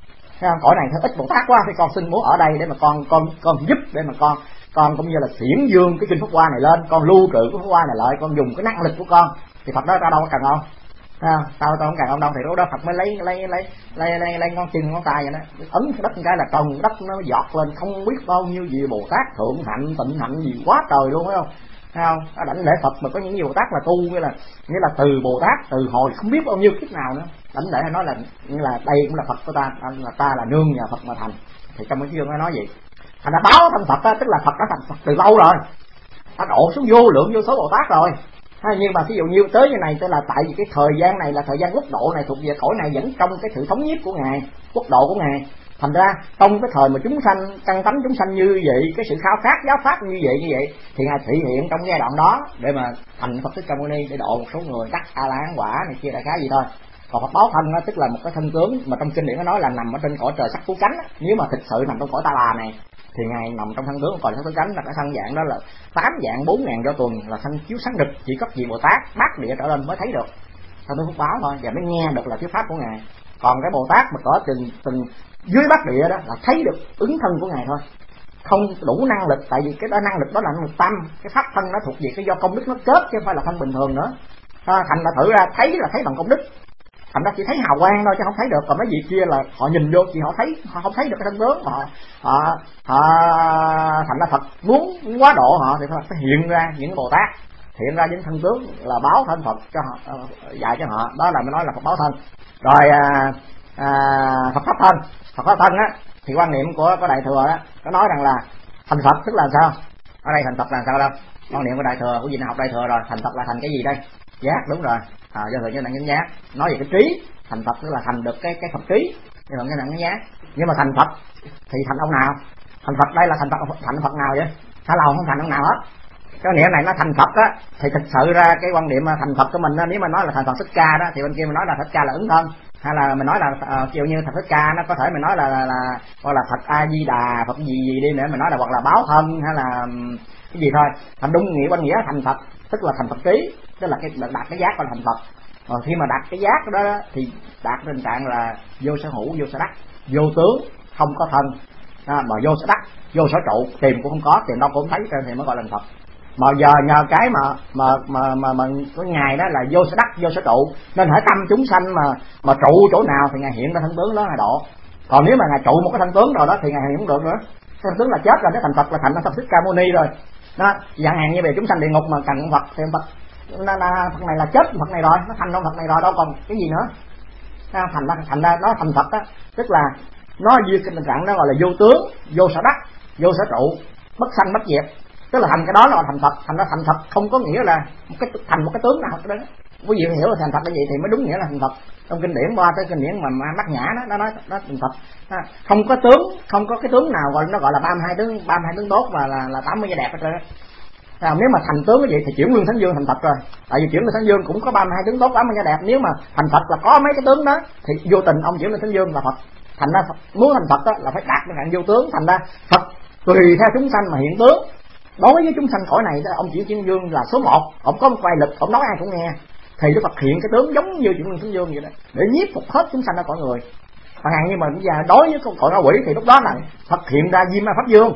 Cõi này thôi ít Bồ Tát quá thì con xin muốn ở đây để mà con con con giúp để mà con con cũng như là xiển dương cái kinh Pháp Hoa này lên, con lưu trữ cái Pháp Hoa này lại, con dùng cái năng lực của con. Thì Phật đó tao đâu có cần không, à, tao tao không cần ông đâu. Thì lúc đó Phật mới lấy lấy lấy lấy lấy, lấy ngón chân ngón tay vậy đó, ấn cái đất cái là tròn đất nó giọt lên không biết bao nhiêu gì Bồ Tát thượng hạnh tịnh hạnh gì quá trời luôn, phải không? Thấy không? Nó đảnh lễ Phật mà có những Bồ Tát là tu nghĩa là nghĩa là từ Bồ Tát từ hồi không biết bao nhiêu kiếp nào nữa đảnh lễ, nói là nghĩa là đây cũng là Phật của ta, là ta là nương nhà Phật mà thành. Thì trong cái chương nó nói vậy. Thành ra báo thân Phật đó, tức là Phật đã thành Phật từ lâu rồi, đã độ xuống vô lượng vô số Bồ Tát rồi. Ha, nhưng mà ví dụ như tới như này tức là tại vì cái thời gian này là thời gian quốc độ này thuộc về cõi này vẫn trong cái sự thống nhất của ngài, quốc độ của ngài. Thành ra trong cái thời mà chúng sanh căn tánh chúng sanh như vậy, cái sự khao khát giáo pháp như vậy như vậy thì ngài thị hiện trong giai đoạn đó để mà thành Phật Thích Ca Mâu Ni để độ một số người đắc A La Hán quả này kia đại khái gì thôi. Còn Phật báo thân đó, tức là một cái thân tướng mà trong kinh điển nó nói là nằm ở trên cõi trời sắc cứu cánh đó. Nếu mà thực sự nằm trong cõi Ta Bà này thì ngài nằm trong thân tướng còn sắc cứu cánh, là cái thân dạng đó là tám dạng bốn ngàn do tuần, là thân chiếu sáng rực, chỉ có vị Bồ Tát bát địa trở lên mới thấy được. Thân tướng Phật báo thôi và mới nghe được là thuyết pháp của ngài. Còn cái Bồ Tát mà có từng từng dưới bát địa đó là thấy được ứng thân của ngài thôi, không đủ năng lực. Tại vì cái đó năng lực đó là năng lực tâm, cái pháp thân nó thuộc về cái do công đức nó kết chứ không phải là thân bình thường nữa. À, thành là thử ra thấy là thấy bằng công đức, thành ra chỉ thấy hào quang thôi chứ không thấy được. Còn mấy vị kia là họ nhìn vô thì họ thấy, họ không thấy được cái thân tướng, họ họ, họ thành ra Phật muốn quá độ họ thì Phật phải hiện ra những Bồ Tát, hiện ra những thân tướng là báo thân Phật cho họ, dạy cho họ. Đó là mới nói là Phật báo thân. Rồi à, à, Phật pháp thân, Phật pháp thân á thì quan niệm của có Đại Thừa đó có nói rằng là thành Phật tức là sao? Ở đây thành Phật là sao đâu? Quan niệm của Đại Thừa, của gì nào học Đại Thừa rồi, thành Phật là thành cái gì đây? Giác, đúng rồi. À, do thừa cho năng chánh giác. Nói về cái trí, thành Phật tức là thành được cái cái Phật trí, do thừa cho năng chánh giác. Nhưng mà thành Phật thì thành ông nào? Thành Phật đây là thành Phật, thành Phật nào vậy? Thả lầu không thành ông nào hết. Cái nghĩa này nó thành Phật á thì thực sự ra cái quan điểm thành Phật của mình đó, nếu mà nói là thành Phật Thích Ca đó thì bên kia mình nói là Thích Ca là ứng thân, hay là mình nói là uh, kiểu như Phật Thích Ca nó có thể mình nói là là, là hoặc là Phật A Di Đà, Phật gì gì đi nữa mình nói là hoặc là báo thân hay là cái gì thôi. Thành đúng nghĩa quan nghĩa thành Phật tức là thành Phật trí, tức là cái đạt cái giác là thành Phật. Còn khi mà đạt cái giác đó thì đạt tình trạng là vô sở hữu, vô sở đắc, vô tướng, không có thân, à, mà vô sở đắc, vô sở trụ, tìm cũng không có, tìm đâu cũng không thấy thì mới gọi là Phật. Mà giờ nhờ cái mà mà mà mà, mà cái ngài đó là vô sở đắc, vô sở trụ, nên hỏi tâm chúng sanh mà mà trụ chỗ nào thì ngài hiện ra thân tướng đó là độ. Còn nếu mà ngài trụ một cái thân tướng rồi đó thì ngài hiện không được nữa. Thân tướng là chết rồi, cái thành Phật là thành Phật Thích Ca Mâu Ni rồi. Đó, dạng hàng như về chúng sanh địa ngục mà cần Phật thì Phật nó, nó, Phật này là chết Phật này rồi, nó thành ông Phật này rồi, đâu còn cái gì nữa. Nó thành ra thành ra nó thành Phật đó, tức là nó duy cái tình trạng đó gọi là vô tướng, vô sở đắc, vô sở trụ, bất sanh bất diệt. Tức là thành cái đó là thành Phật. Thành ra thành Phật không có nghĩa là một cái thành một cái tướng nào đó. Quý vị hiểu là thành Phật là gì thì mới đúng nghĩa là thành Phật. Trong kinh điển qua tới kinh điển mà, mà Bát Nhã đó nó nói nó thành Phật. À, không có tướng, không có cái tướng nào gọi nó gọi là ba mươi hai tướng, ba mươi hai tướng tốt và là là tám mươi vẻ đẹp hết rồi. À, nếu mà thành tướng cái gì thì chuyển nguyên thánh dương thành Phật rồi. Tại vì chuyển nguyên thánh dương cũng có ba mươi hai tướng tốt, tám mươi vẻ đẹp. Nếu mà thành Phật là có mấy cái tướng đó thì vô tình ông chuyển nguyên thánh dương là Phật. Thành ra Phật, muốn thành Phật đó là phải đạt cái hạng vô tướng. Thành ra Phật tùy theo chúng sanh mà hiện tướng. Đối với chúng sanh cõi này đó, ông chuyển thiên dương là số một, ông có một quay lực, ông nói ai cũng nghe. thì Đức Phật hiện cái tướng giống như chuyện Luân Thường Dương vậy đó, để nhiếp phục hết chúng sanh ra cõi người. Và hàng như mà bây giờ đối với con cõi ngạ quỷ thì lúc đó là Phật hiện ra Diêm Ma Pháp Dương.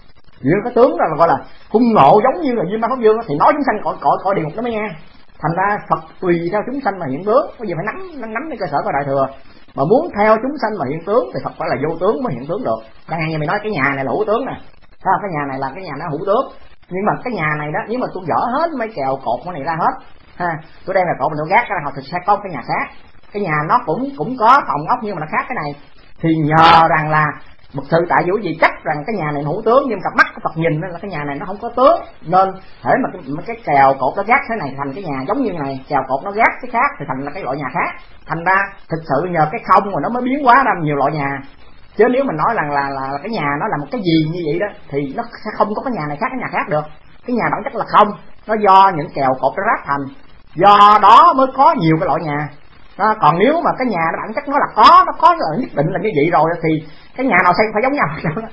Vì cái tướng đó là gọi là hung nộ giống như là Diêm Ma Pháp Dương thì nói chúng sanh cõi cõi cõi địa ngục đó mới nghe. Thành ra Phật tùy theo chúng sanh mà hiện tướng, có gì phải nắm nắm cái cơ sở của Đại Thừa. Mà muốn theo chúng sanh mà hiện tướng thì Phật phải là vô tướng mới hiện tướng được. Chẳng hạn như mày nói cái nhà này là hữu tướng nè, sao cái nhà này là cái nhà nó hữu tướng, nhưng mà cái nhà này đó nếu mà tôi dỡ hết mấy kèo cột cái này ra hết ha, tôi đem là cột mình tôi gác ra họ thì sẽ có cái nhà khác. Cái nhà nó cũng cũng có phòng ốc nhưng mà nó khác cái này, thì nhờ rằng là một sự tại vũ gì chắc rằng cái nhà này hữu tướng, nhưng cặp mắt của Phật nhìn là cái nhà này nó không có tướng, nên thể mà cái, mà cái kèo cột nó gác thế này thành cái nhà giống như này, kèo cột nó gác cái khác thì thành là cái loại nhà khác. Thành ra thực sự nhờ cái không mà nó mới biến hóa ra nhiều loại nhà. Chứ nếu mình nói rằng là, là là cái nhà nó là một cái gì như vậy đó thì nó sẽ không có cái nhà này khác cái nhà khác được. Cái nhà bản chất là không, nó do những kèo cột nó ráp thành, do đó mới có nhiều cái loại nhà. Đó, còn nếu mà cái nhà nó bản chất nó là có, nó có là nhất định là như vậy rồi thì cái nhà nào xây phải giống nhau,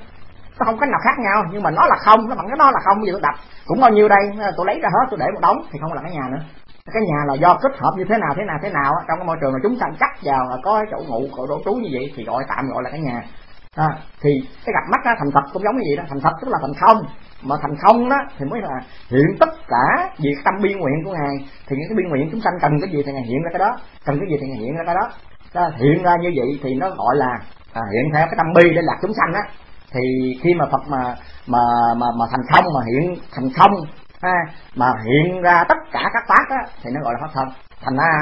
nó không có nào khác nhau, nhưng mà nó là không, nó bằng cái nó là không. Bây giờ tôi đập cũng bao nhiêu đây, tôi lấy ra hết tôi để một đống thì không là cái nhà nữa. Cái nhà là do kết hợp như thế nào thế nào thế nào trong cái môi trường mà chúng sanh chắc vào là có chỗ ngủ chỗ đổ trú như vậy thì gọi tạm gọi là cái nhà. À, thì cái gặp mắt đó, thành Phật cũng giống như vậy đó, thành Phật tức là thành không, mà thành không đó thì mới là hiện tất cả việc tâm biên nguyện của ngài. Thì những cái biên nguyện chúng sanh cần cái gì thì ngài hiện ra cái đó, cần cái gì thì ngài hiện ra cái đó. Đó hiện ra như vậy thì nó gọi là à, hiện theo cái tâm bi để lạc chúng sanh á. Thì khi mà Phật mà mà mà mà thành không, mà hiện thành không ha, mà hiện ra tất cả các pháp á thì nó gọi là pháp thân. Thành ra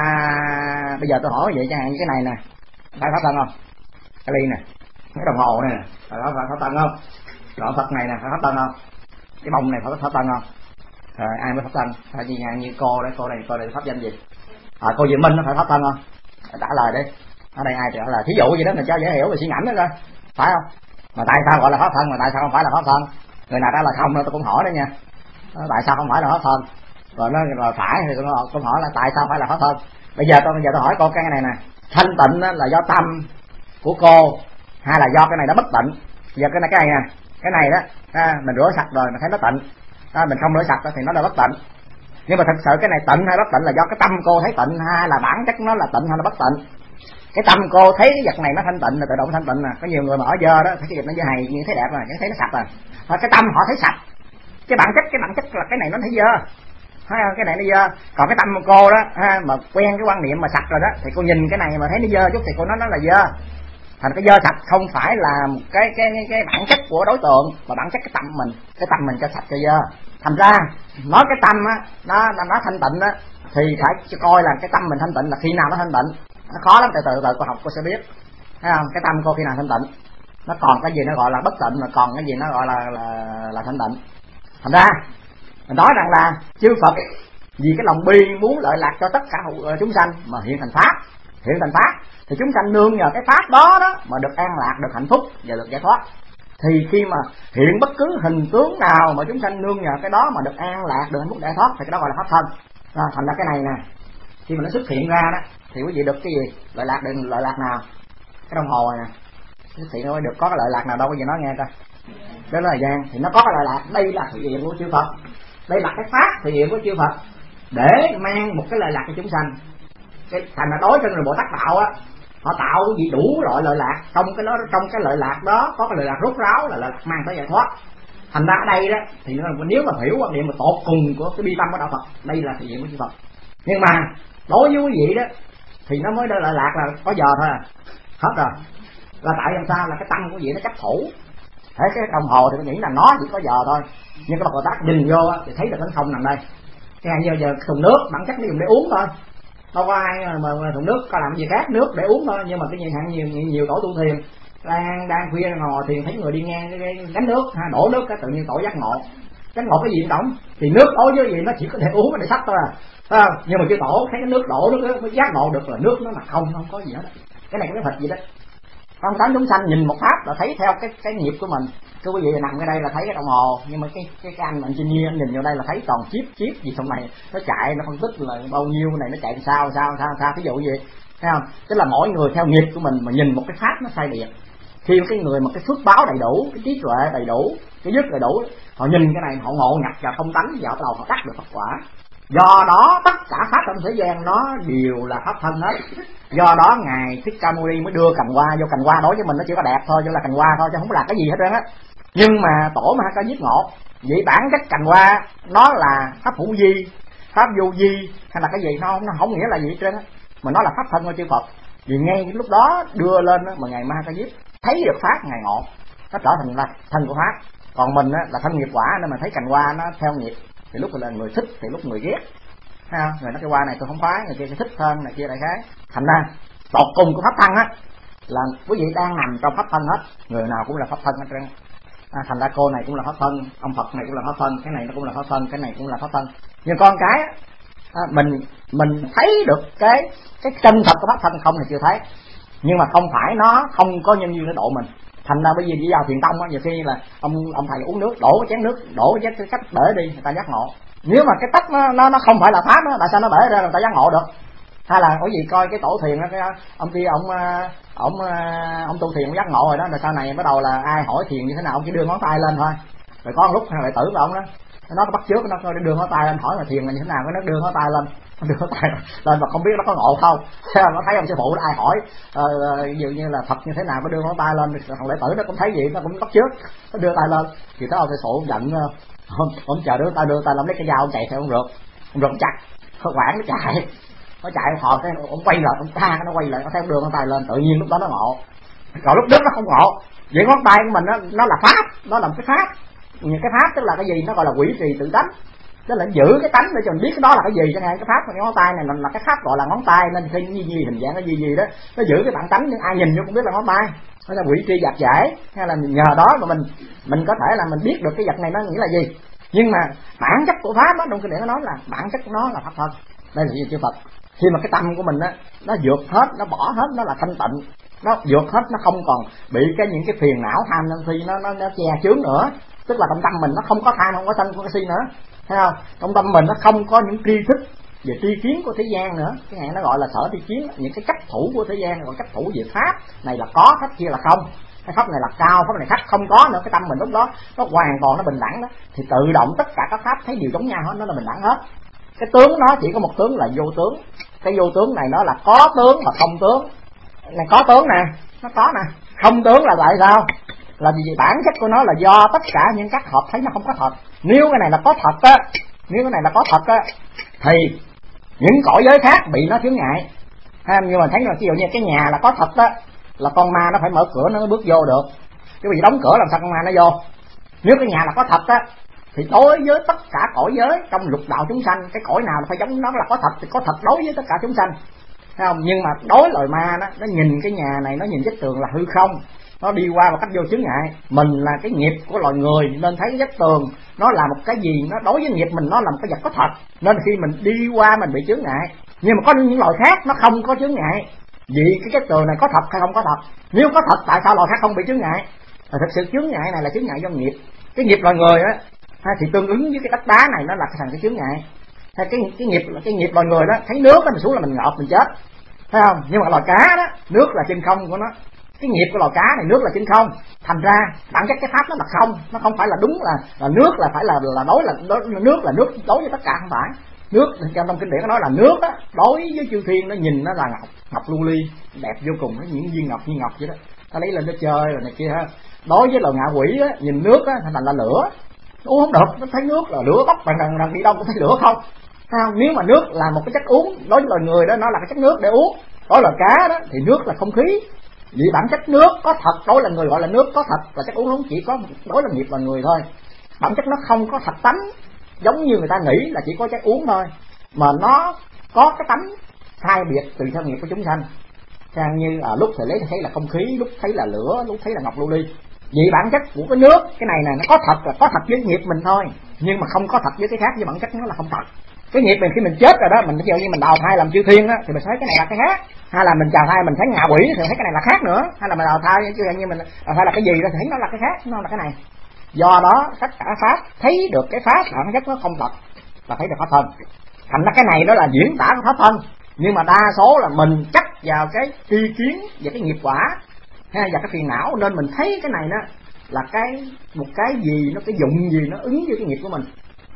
bây giờ tôi hỏi vậy chẳng hạn như cái này nè, phải pháp thân không? Cái ly nè, cái đồng hồ này nè, phải pháp thân không? Rồi Phật này nè, phải pháp thân không? Cái bông này phải pháp thân không? Rồi ai mới pháp thân? Phải như như cô đấy, cô này, cô này pháp danh gì? À, cô Diệu Minh nó phải pháp thân không? Trả lời đi. Ở đây ai trả lời? Thí dụ gì đó mình cho dễ hiểu về suy ngẫm đó coi, phải không? Mà tại sao gọi là pháp thân, mà tại sao không phải là pháp thân? Người nào trả lời không đó tôi cũng hỏi đó nha. Tại sao không phải là pháp thân? Rồi nó rồi phải thì tôi cũng hỏi là tại sao phải là pháp thân? Bây giờ tôi bây giờ tôi hỏi cô cái này nè, thanh tịnh là do tâm của cô hay là do cái này nó bất tịnh? Giờ cái này cái này nè, cái này đó à, mình rửa sạch rồi mình thấy nó tịnh, à, mình không rửa sạch thì nó là bất tịnh. Nhưng mà thật sự cái này tịnh hay bất tịnh là do cái tâm cô thấy tịnh, hay là bản chất nó là tịnh hay là bất tịnh? Cái tâm cô thấy cái vật này nó thanh tịnh là tự động thanh tịnh nè. Có nhiều người mà ở dơ đó thấy cái vật nó dơ hầy nhưng thấy đẹp rồi, cái thấy nó sạch rồi. Và cái tâm họ thấy sạch. Cái bản chất cái bản chất là cái này nó thấy dơ, thấy không? Cái này nó dơ. Còn cái tâm của cô đó ha, mà quen cái quan niệm mà sạch rồi đó thì cô nhìn cái này mà thấy nó dơ chút thì cô nói nó là dơ. Thành cái dơ sạch không phải là cái cái cái, cái bản chất của đối tượng, mà bản chất cái tâm mình, cái tâm mình cho sạch cho dơ. Thành ra nói cái tâm á nó nó thanh tịnh á thì phải coi là cái tâm mình thanh tịnh là khi nào nó thanh tịnh. Nó khó lắm, từ từ từ cô học cô sẽ biết, thấy không? Cái tâm cô khi nào thanh tịnh, nó còn cái gì nó gọi là bất tịnh, mà còn cái gì nó gọi là là, là thanh tịnh. Thành ra mình nói rằng là chư Phật vì cái lòng bi muốn lợi lạc cho tất cả chúng sanh mà hiện thành pháp, hiện thành pháp thì chúng sanh nương nhờ cái pháp đó đó mà được an lạc, được hạnh phúc và được giải thoát. Thì khi mà hiện bất cứ hình tướng nào mà chúng sanh nương nhờ cái đó mà được an lạc, được hạnh phúc giải thoát thì cái đó gọi là pháp thân. À, thành ra cái này nè, khi mà nó xuất hiện ra đó thì quý vị được cái gì? Lợi lạc, được lợi lạc nào? Cái đồng hồ này nè, xuất hiện nó mới được có cái lợi lạc nào đâu, bây giờ nói nghe coi. Đó là thời gian thì nó có cái lợi lạc, đây là sự hiện của chư Phật, đây là cái pháp sự hiện của chư Phật để mang một cái lợi lạc cho chúng sanh. Cái thành là đối trên người Bồ Tát đạo á, họ tạo cái gì đủ loại lợi lạc, trong cái đó trong cái lợi lạc đó có cái lợi lạc rốt ráo là lợi lạc mang tới giải thoát. Thành ra ở đây đó thì nếu mà hiểu quan niệm mà tột cùng của cái bi tâm của đạo Phật, đây là sự hiện của chư Phật. Nhưng mà đối với quý vị đó thì nó mới đỡ lợi lạc là có giờ thôi à, hết rồi. Là tại làm sao? Là cái tâm của quý vị nó chấp thủ. Thấy cái đồng hồ thì tôi nghĩ là nó chỉ có giờ thôi, nhưng cái Bồ Tát nhìn vô thì thấy được nó không nằm đây. Cái này giờ giờ thùng nước bản chất nó dùng để uống thôi, đâu có ai mà, mà thùng nước có làm gì khác, nước để uống thôi. Nhưng mà cái nhiều hạn nhiều nhiều, nhiều tổ tu thiền đang đang khuya ngồi thiền thấy người đi ngang cái, cái gánh nước ha, đổ nước cái tự nhiên tổ giác ngộ. Giác ngộ cái gì cũng động thì nước đối với gì nó chỉ có thể uống để sách thôi à, phải không? Nhưng mà cái tổ thấy cái nước đổ nước mới giác ngộ được là nước nó là không, không có gì hết. Cái này cái Phật gì đó. Không tám chúng sanh nhìn một pháp là thấy theo cái cái nghiệp của mình. Cứ quý vị nằm ở đây là thấy cái đồng hồ, nhưng mà cái cái, cái anh engineer anh nhìn vào đây là thấy toàn chip chip gì trong này, nó chạy nó phân tích là bao nhiêu này, nó chạy sao sao sao sao ví dụ gì, thấy không? Tức là mỗi người theo nghiệp của mình mà nhìn một cái pháp nó sai biệt. Khi cái người mà cái phước báo đầy đủ, cái trí tuệ đầy đủ, cái dứt đầy đủ, họ nhìn cái này họ ngộ nhập vào không tánh, vào đầu họ đắc được Phật quả. Do đó tất cả pháp trong thế gian nó đều là pháp thân hết. Do đó ngài Thích Ca Mâu Ni mới đưa cành hoa vô. Cành hoa đối với mình nó chỉ có đẹp thôi, chứ là cành hoa thôi, chứ không là cái gì hết trơn á. Nhưng mà tổ mà có giết ngộ, vậy bản chất cành hoa nó là pháp hữu vi, pháp vô vi hay là cái gì, nó không, nó không nghĩa là gì hết trơn á, mà nó là pháp thân của chư Phật. Vì ngay lúc đó đưa lên đó, mà ngài Ma Ca Diếp thấy được pháp ngài ngộ, nó trở thành là thân của pháp. Còn mình á, là thân nghiệp quả nên mà thấy cành hoa nó theo nghiệp, thì lúc là người thích thì lúc người ghét, thấy không? Người nói cái hoa này tôi không khoái, người kia tôi thích hơn, này kia đại khái. Thành ra tột cùng của pháp thân á là quý vị đang nằm trong pháp thân hết, người nào cũng là pháp thân hết trơn. À, thành ra cô này cũng là pháp thân, ông Phật này cũng là pháp thân, cái này nó cũng là pháp thân, cái này cũng là pháp thân. Nhưng con cái à, mình mình thấy được cái cái chân thật của pháp thân không thì chưa thấy, nhưng mà không phải nó không có nhân duyên để độ mình. Thành ra bây giờ đi vào thiền tông á, nhiều khi là ông ông thầy uống nước đổ cái chén nước, đổ cái cái cách bể đi, người ta giác ngộ. Nếu mà cái tách nó nó nó không phải là pháp đó, tại sao nó bể ra người ta giác ngộ được? Hay là có gì coi cái tổ thiền đó, cái ông kia ông ông ông tu thiền ông giác ngộ rồi đó, rồi sau này bắt đầu là ai hỏi thiền như thế nào ông chỉ đưa ngón tay lên thôi. Rồi có một lúc lại tử vào ông đó, nó có bắt trước nó đưa ngón tay lên hỏi là thiền là như thế nào, cái nó đưa ngón tay lên, nó đưa ngón tay lên mà không biết nó có ngộ không. Nó thấy ông sư phụ ai hỏi uh, ví dụ như là Phật như thế nào, có đưa ngón tay lên, thằng đệ tử nó cũng thấy gì nó cũng bắt trước, nó đưa tay lên thì tới ông sư phụ giận, ông, ông chờ đưa tay đưa tay làm lấy cái dao ông chạy theo ông rượt, ông rượt chặt, nó quảng nó chạy, nó chạy họ cái ông quay lại, ông ta nó quay lại, nó theo đường ngón tay lên, tự nhiên lúc đó nó ngộ. Còn lúc trước nó không ngộ. Vậy ngón tay của mình nó nó là pháp, nó là một cái pháp. Những cái pháp tức là cái gì, nó gọi là quỷ trì tự tánh, tức là giữ cái tánh để cho mình biết cái đó là cái gì. Chẳng hạn cái pháp cái ngón tay này là, là cái pháp gọi là ngón tay, nên khi như gì hình dạng cái gì gì đó nó giữ cái bản tánh, nhưng ai nhìn vô cũng biết là ngón tay, nó là quỷ tri giặc giải. Hay là nhờ đó mà mình mình có thể là mình biết được cái vật này nó nghĩa là gì. Nhưng mà bản chất của pháp đó, trong cái điển nó nói là bản chất của nó là pháp thân. Đây là gì chư Phật. Khi mà cái tâm của mình á nó vượt hết, nó bỏ hết, nó là thanh tịnh, nó vượt hết, nó không còn bị cái những cái phiền não tham sân si nó nó, nó che chướng nữa. Tức là trong tâm mình nó không có tham, không có sân, không có si nữa, thấy không? Trong tâm mình nó không có những tri thức về tri kiến của thế gian nữa. Cái này nó gọi là sở tri kiến, những cái cách thủ của thế gian, gọi cách thủ về pháp này là có, pháp kia là không, cái pháp này là cao, pháp này thấp, không có nữa. Cái tâm mình lúc đó nó hoàn toàn nó bình đẳng đó, thì tự động tất cả các pháp thấy đều giống nhau hết, nó là bình đẳng hết. Cái tướng nó chỉ có một tướng là vô tướng. Cái vô tướng này nó là có tướng mà không tướng. Này có tướng nè, nó có nè. Không tướng là tại sao? Là vì bản chất của nó là do tất cả những các hợp thấy nó không có thật. Nếu cái này là có thật á, nếu cái này là có thật á, thì những cõi giới khác bị nó chướng ngại. Ha, nhưng mà thấy là ví dụ như cái nhà là có thật á, là con ma nó phải mở cửa nó mới bước vô được. Chứ vì đóng cửa làm sao con ma nó vô? Nếu cái nhà là có thật á, thì đối với tất cả cõi giới trong lục đạo chúng sanh, cái cõi nào phải giống nó là có thật thì có thật đối với tất cả chúng sanh, thấy không? Nhưng mà đối loài ma đó, nó nhìn cái nhà này, nó nhìn vách tường là hư không, nó đi qua một cách vô chướng ngại. Mình là cái nghiệp của loài người nên thấy vách tường nó là một cái gì, nó đối với nghiệp mình nó là một cái vật có thật, nên khi mình đi qua mình bị chướng ngại. Nhưng mà có những loài khác nó không có chướng ngại, vì cái vách tường này có thật hay không có thật. Nếu có thật tại sao loài khác không bị chướng ngại? Và thực sự chướng ngại này là chướng ngại do nghiệp. Cái nghiệp loài người á thì tương ứng với cái đất đá này, nó là thành cái chướng ngại. Hay cái cái nghiệp là cái nghiệp loài người đó, thấy nước đó mình xuống là mình ngợp mình chết, thấy không? Nhưng mà loài cá đó, nước là chân không của nó. Cái nghiệp của loài cá này nước là chân không, thành ra bản chất cái pháp nó là không, nó không phải là đúng là là nước là phải là là đối là đối, nước là nước đối với tất cả, không phải. Nước trong trong kinh điển nó nói là nước á, đối với chư thiên nó nhìn nó là ngọc, ngọc lưu ly đẹp vô cùng, nó những viên ngọc như ngọc vậy đó, ta lấy lên nó chơi rồi này kia ha. Đối với loài ngạ quỷ á, nhìn nước á thành là lửa, uống không được, nó thấy nước là lửa bốc bằng đằng đằng đi đâu cũng thấy lửa không. Sao? Nếu mà nước là một cái chất uống, đối với loài người đó nó là cái chất nước để uống, đối là cá đó thì nước là không khí. Vì bản chất nước có thật, đối là người gọi là nước có thật, và chất uống không chỉ có đối là nghiệp loài người thôi. Bản chất nó không có thật tánh, giống như người ta nghĩ là chỉ có chất uống thôi, mà nó có cái tánh sai biệt tùy theo nghiệp của chúng sanh. Sang như à, lúc thì lấy thấy là không khí, lúc thấy là lửa, lúc thấy là ngọc lưu ly. Vì bản chất của cái nước, cái này này nó có thật là có thật với nghiệp mình thôi, nhưng mà không có thật với cái khác, với bản chất nó là không thật. Cái nghiệp mình khi mình chết rồi đó, mình ví dụ như mình đào thai làm chư thiên á, thì mình thấy cái này là cái khác. Hay là mình chào thai mình thấy ngạ quỷ thì thấy cái này là khác nữa. Hay là mình đào thai như mình đào thai là cái gì đó thì thấy nó là cái khác, nó là cái này. Do đó tất cả pháp thấy được cái pháp bản chất nó không thật là thấy được pháp thân. Thành ra cái này đó là diễn tả của pháp thân. Nhưng mà đa số là mình chấp vào cái tri kiến và cái nghiệp quả hay và cái phiền não, nên mình thấy cái này đó là cái một cái gì, nó cái dụng gì nó ứng với cái nghiệp của mình.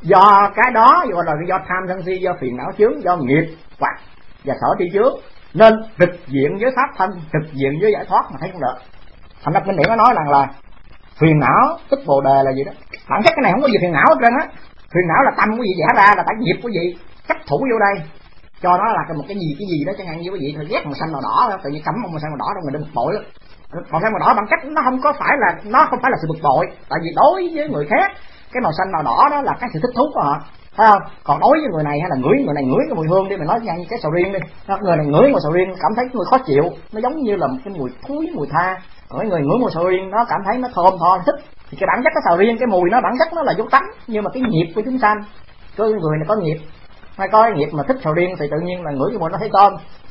do cái đó gọi là do tham sân si, do phiền não chướng, do nghiệp hoặc và sở tri chướng, nên trực diện với pháp thân, trực diện với giải thoát mà thấy không được. Thành ra kinh điển nó nói rằng là phiền não tức bồ đề là gì đó, bản chất cái này không có gì phiền não hết trơn á. Phiền não là tâm của gì vẽ ra, là tại nghiệp của gì chấp thủ vô đây, cho nó là một cái gì cái gì đó, chẳng hạn như quý vị thôi ghét màu xanh màu đỏ, tự nhiên cấm màu xanh màu đỏ trong người đừng bực bội lắm. Màu xanh màu đỏ bản chất nó không có phải là nó không phải là sự bực bội, tại vì đối với người khác cái màu xanh màu đỏ đó là cái sự thích thú của họ, phải không? Còn đối với người này hay là ngửi người này ngửi cái mùi hương đi, mình nói như cái sầu riêng đi, người này ngửi mùi sầu riêng cảm thấy người khó chịu, nó giống như là một cái mùi thúi mùi tha. Còn cái người ngửi mùi sầu riêng nó cảm thấy nó thơm tho thích. Thì cái bản chất cái sầu riêng, cái mùi nó bản chất nó là vô tánh, nhưng mà cái nghiệp của chúng sanh, cái người này có nghiệp hay có cái nghiệp mà thích sầu riêng thì tự nhiên là ngửi cái mùi nó thấy thơm.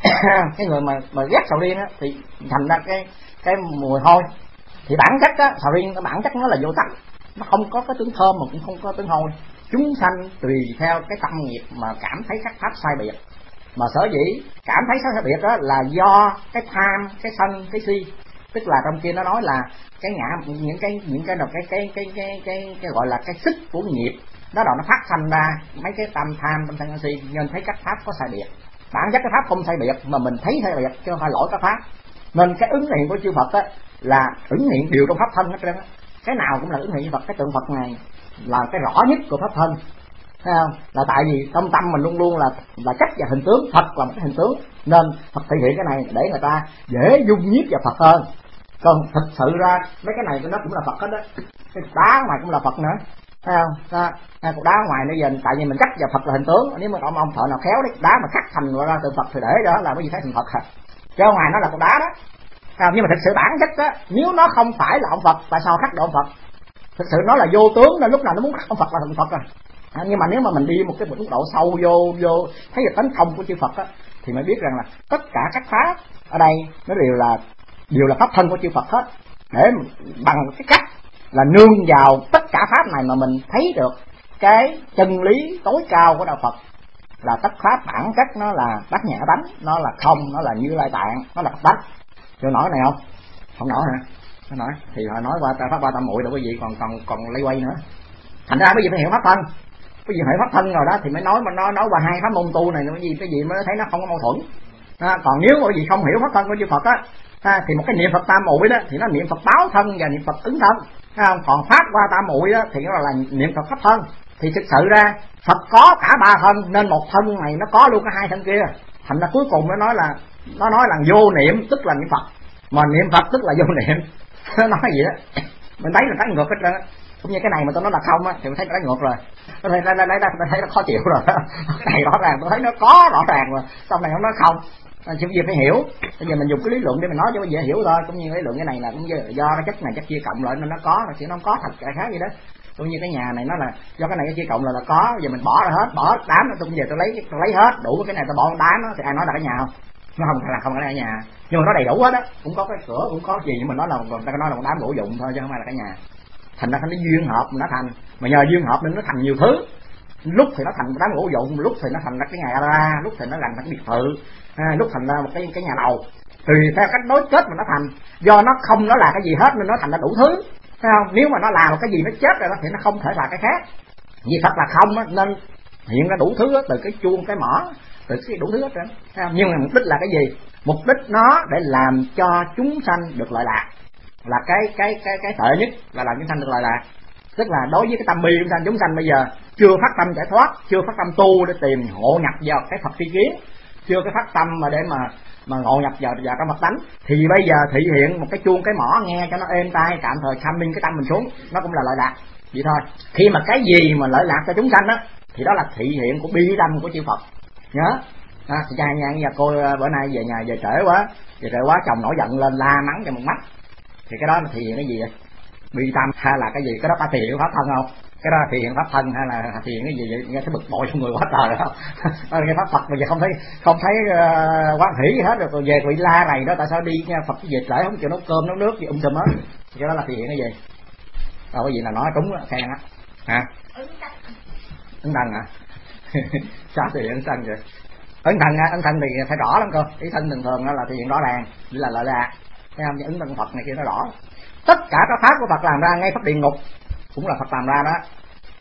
Cái người mà mà ghét sầu riêng á thì thành ra cái cái mùi hôi. Thì bản chất á, sầu riêng bản chất nó là vô tánh, nó không có cái tướng thơm mà cũng không có tướng hôi. Chúng sanh tùy theo cái tâm nghiệp mà cảm thấy các pháp sai biệt, mà sở dĩ cảm thấy sai biệt đó là do cái tham, cái sân, cái si. Tức là trong kia nó nói là cái ngã, những cái những cái cái cái cái cái cái, cái, cái gọi là cái sức của nghiệp đó, rồi nó phát thành ra mấy cái tâm tham, tâm sân, si, nên thấy các pháp có sai biệt. Bản chất cái pháp không sai biệt mà mình thấy sai biệt, chứ không phải lỗi các pháp. Nên cái ứng hiện của chư Phật á là ứng hiện đều trong pháp thân hết trơn á, cái nào cũng là ứng hiện với Phật. Cái tượng Phật này là cái rõ nhất của pháp thân, thấy không? Là tại vì trong tâm mình luôn luôn là là chấp vào hình tướng, Phật là một cái hình tướng, nên Phật thể hiện cái này để người ta dễ dung nhiếp vào Phật hơn. Còn thực sự ra mấy cái này nó cũng là Phật hết đó, cái đá ngoài cũng là Phật nữa, thấy không? Đó, cục đá ngoài bây giờ tại vì mình chấp vào Phật là hình tướng, nếu mà ông ông thợ nào khéo đấy, đá mà cắt thành ra từ Phật thì để đó là cái gì thấy thành Phật hả? Chứ ngoài nó là cục đá đó. À, nhưng mà thực sự bản chất á, nếu nó không phải là ông Phật, tại sao khắc được ông Phật? Thực sự nó là vô tướng, nên lúc nào nó muốn khắc ông Phật là thành Phật rồi. À, nhưng mà nếu mà mình đi một cái mức độ sâu vô vô thấy được tánh không của chư Phật á, thì mới biết rằng là tất cả các pháp ở đây nó đều là đều là pháp thân của chư Phật hết. Để bằng cái cách là nương vào tất cả pháp này mà mình thấy được cái chân lý tối cao của đạo Phật, là tất pháp bản chất nó là bát nhã tánh, nó là không, nó là Như Lai Tạng, nó là Phật tánh. Chưa nói này không? Không nói hả? Không nói. Thì họ nói qua pháp ba tam muội đâu quý vị còn còn còn lây quay nữa. Thành ra bây giờ phải hiểu pháp thân. Bây giờ hiểu pháp thân rồi đó thì mới nói mà nó nói qua hai pháp môn tu này, cái gì cái gì mới thấy nó không có mâu thuẫn. À, còn nếu mà gì không hiểu pháp thân của chư Phật á, à, thì một cái niệm Phật tam muội đó thì nó niệm Phật báo thân và niệm Phật ứng thân. À, còn pháp qua tam muội đó thì nó là niệm Phật pháp thân. Thì thực sự ra Phật có cả ba thân, nên một thân này nó có luôn cả hai thân kia. Thành ra cuối cùng nó nói là nó nói là vô niệm tức là niệm Phật, mà niệm Phật tức là vô niệm. Nó nói gì đó mình thấy là cái ngược hết trơn á. Cũng như cái này mà tôi nói là không á thì mình thấy cái ngược rồi, tôi thấy đây đây đây tôi thấy nó khó chịu rồi. Cái này rõ ràng tôi thấy nó có rõ ràng rồi, sau này không nói không. Chỉ bây giờ phải hiểu, bây giờ mình dùng cái lý luận để mình nói cho nó dễ hiểu thôi. Cũng như lý luận cái này là cũng do cái chất này chất chia cộng lại nên nó có, chứ nó không có thật cái khác gì đó. Cũng như cái nhà này nó là do cái này cái chia cộng là là có, giờ mình bỏ ra hết, bỏ đám nó tôi bây giờ tôi lấy tôi lấy hết đủ cái này tôi bỏ đám nó thì ai nói là cái nhà không? Nó không là không phải là nhà, nhưng mà nó đầy đủ hết á, cũng có cái cửa cũng có gì, nhưng mà nó là người ta nói là một đám gỗ dụng thôi chứ không phải là cái nhà. Thành ra nó duyên hợp nó thành, mà nhờ duyên hợp nên nó thành nhiều thứ. Lúc thì nó thành một đám gỗ dụng, lúc thì nó thành ra cái nhà ra, lúc thì nó làm cái biệt thự, à, lúc thành ra một cái cái nhà lầu, tùy theo cách đối kết mà nó thành. Do nó không nó là cái gì hết nên nó thành ra đủ thứ, thấy không? Nếu mà nó làm một cái gì nó chết rồi thì nó không thể là cái khác. Vì thật là không á, nên hiện ra đủ thứ đó, từ cái chuông cái mỏ, từ cái đủ thứ hết rồi. Nhưng mà mục đích là cái gì? Mục đích nó để làm cho chúng sanh được lợi lạc, là cái cái cái cái tệ nhất là làm chúng sanh được lợi lạc. Tức là đối với cái tâm bi chúng sanh, chúng sanh bây giờ chưa phát tâm giải thoát, chưa phát tâm tu để tìm ngộ nhập vào cái Phật tri kiến, chưa cái phát tâm mà để mà mà ngộ nhập vào vào trong Phật tánh, thì bây giờ thị hiện một cái chuông cái mỏ nghe cho nó êm tai, tạm thời tham minh cái tâm mình xuống, nó cũng là lợi lạc vậy thôi. Khi mà cái gì mà lợi lạc cho chúng sanh đó thì đó là thị hiện của bi tâm của chư Phật. Nhớ à, thì cha nha giờ cô bữa nay về nhà về trễ quá, về trễ quá chồng nổi giận lên la mắng cho một mắt, thì cái đó là thị hiện cái gì vậy? Bi tâm hay là cái gì? Cái đó phải thị hiện pháp thân không? Cái đó là thị hiện pháp thân hay là thị hiện cái gì vậy? Nghe thấy bực bội trong người quá trời rồi không? Nghe pháp Phật bây giờ không thấy không thấy uh, quán hỷ gì hết rồi, còn về bị la này đó, tại sao đi nghe Phật về trễ không chịu nấu cơm nấu nước gì um sùm hết? Cái đó là thị hiện cái gì? Đâu cái gì là nói trúng khen á hả? Ấn thân hả? Sao thị hiện ấn thân vậy? Ấn thân ấn thân thì phải rõ lắm cơ. Ý thân thường thường đó là thị hiện rõ ràng, chỉ là lợi lạc. Thấy không? Ấn thân Phật này kia nó rõ. Tất cả các pháp của Phật làm ra ngay pháp địa ngục cũng là Phật làm ra đó.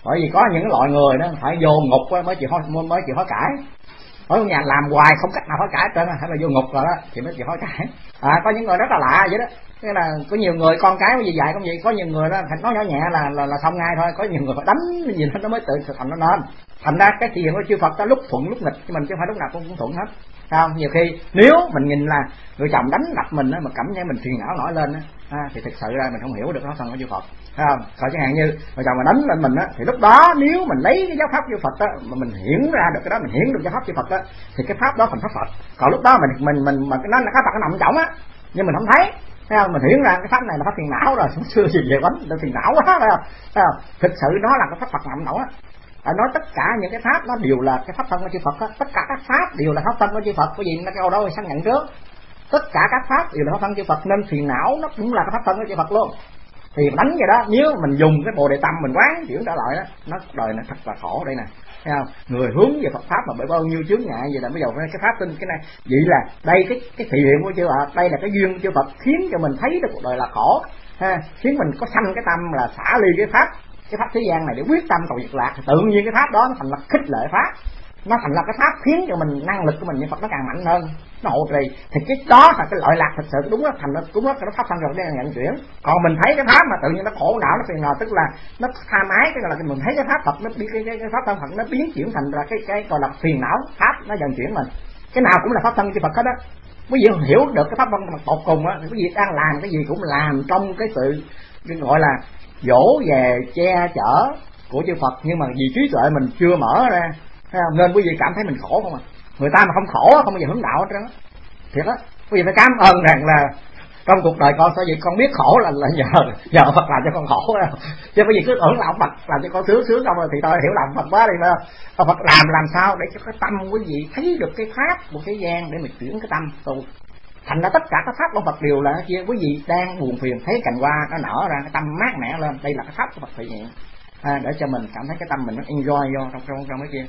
Bởi vì có những loại người đó phải vô ngục mới chịu hối mới chịu hối cải. Ở nhà làm hoài không cách nào hối cải trơn, hay là vô ngục rồi đó thì mới chịu hối cải. À, có những người rất là lạ vậy đó. Thế là có nhiều người con cái cái gì dạy cũng vậy, có nhiều người đó phải nói nhỏ nhẹ là là, là xong ngay thôi, có nhiều người phải đánh cái gì nó mới tự thực hành nó nên. Thành ra cái thiền của chư Phật ta lúc thuận lúc nghịch chứ mình chứ không phải lúc nào cũng, cũng thuận hết. Không, nhiều khi nếu mình nhìn là người chồng đánh đập mình á, mà cảm thấy mình phiền não nổi lên á, à, thì thực sự ra mình không hiểu được pháp thân của chư Phật. Không, còn chẳng hạn như người chồng mà đánh lên mình á, thì lúc đó nếu mình lấy cái giáo pháp chư Phật á, mà mình hiển ra được cái đó, mình hiển được giáo pháp chư Phật á, thì cái pháp đó thành pháp Phật. Còn lúc đó mình mình mình mà nó là pháp Phật nó nằm trọng á, nhưng mình không thấy. Thấy không? Mình hiển ra cái pháp này là pháp phiền não rồi, xuống xưa gì về bánh là phiền não quá, phải không? Thấy không? Thực sự nó là cái pháp Phật nằm nổi á. À, nói tất cả những cái pháp nó đều là cái pháp thân của chư Phật á, tất cả các pháp đều là pháp thân của chư Phật. Cái gì nó câu đó xác nhận trước, tất cả các pháp đều là pháp thân chư Phật, nên phiền não nó cũng là cái pháp thân của chư Phật luôn. Thì đánh vậy đó, nếu mình dùng cái bồ đề tâm mình quán chuyển trở lại đó, nó đời này thật là khổ đây nè. Thấy không? Người hướng về Phật pháp mà bởi bao nhiêu chướng ngại vậy là bây giờ cái pháp tin cái này, vậy là đây cái cái thị hiện của chư Phật, đây là cái duyên của chư Phật khiến cho mình thấy được cuộc đời là khổ, ha, khiến mình có sanh cái tâm là xả ly cái pháp cái pháp thế gian này để quyết tâm cầu diệt lạc, thì tự nhiên cái pháp đó nó thành là khích lệ pháp, nó thành là cái pháp khiến cho mình năng lực của mình như Phật nó càng mạnh hơn, nó hộ trì, thì cái đó là cái lợi lạc thật sự đúng đó, thành nó đúng đó, nó pháp thân rồi để nhận chuyển. Còn mình thấy cái pháp mà tự nhiên nó khổ não nó phiền nào, tức là nó tham ái, cái là mình thấy cái pháp Phật nó biến cái, cái, cái pháp thân Phật nó biến chuyển thành là cái cái gọi là phiền não, pháp nó dần chuyển mình, cái nào cũng là pháp thân của Phật hết á. Quý vị hiểu được cái pháp thân mà tột cùng á, quý vị đang làm cái gì cũng làm trong cái sự cái gọi là dỗ về che chở của chư Phật, nhưng mà vì trí tuệ mình chưa mở ra, nên quý vị cảm thấy mình khổ không à. Người ta mà không khổ không bao giờ hướng đạo hết trơn á, thiệt á. Quý vị phải cảm ơn rằng là trong cuộc đời con sao vậy, con biết khổ là là nhờ nhờ Phật làm cho con khổ đó. Chứ quý vị cứ tưởng là ông Phật làm cho con sướng sướng không rồi thì tôi hiểu lầm Phật quá đi, phải không? Ông Phật làm làm sao để cho cái tâm quý vị thấy được cái pháp của thế gian để mình chuyển cái tâm tu. Thành ra tất cả các pháp của Phật đều là kia, quý vị đang buồn phiền thấy cành hoa nó nở ra, cái tâm mát mẻ lên, đây là cái pháp của Phật thể hiện, à, để cho mình cảm thấy cái tâm mình nó enjoy vô trong trong trong cái kia.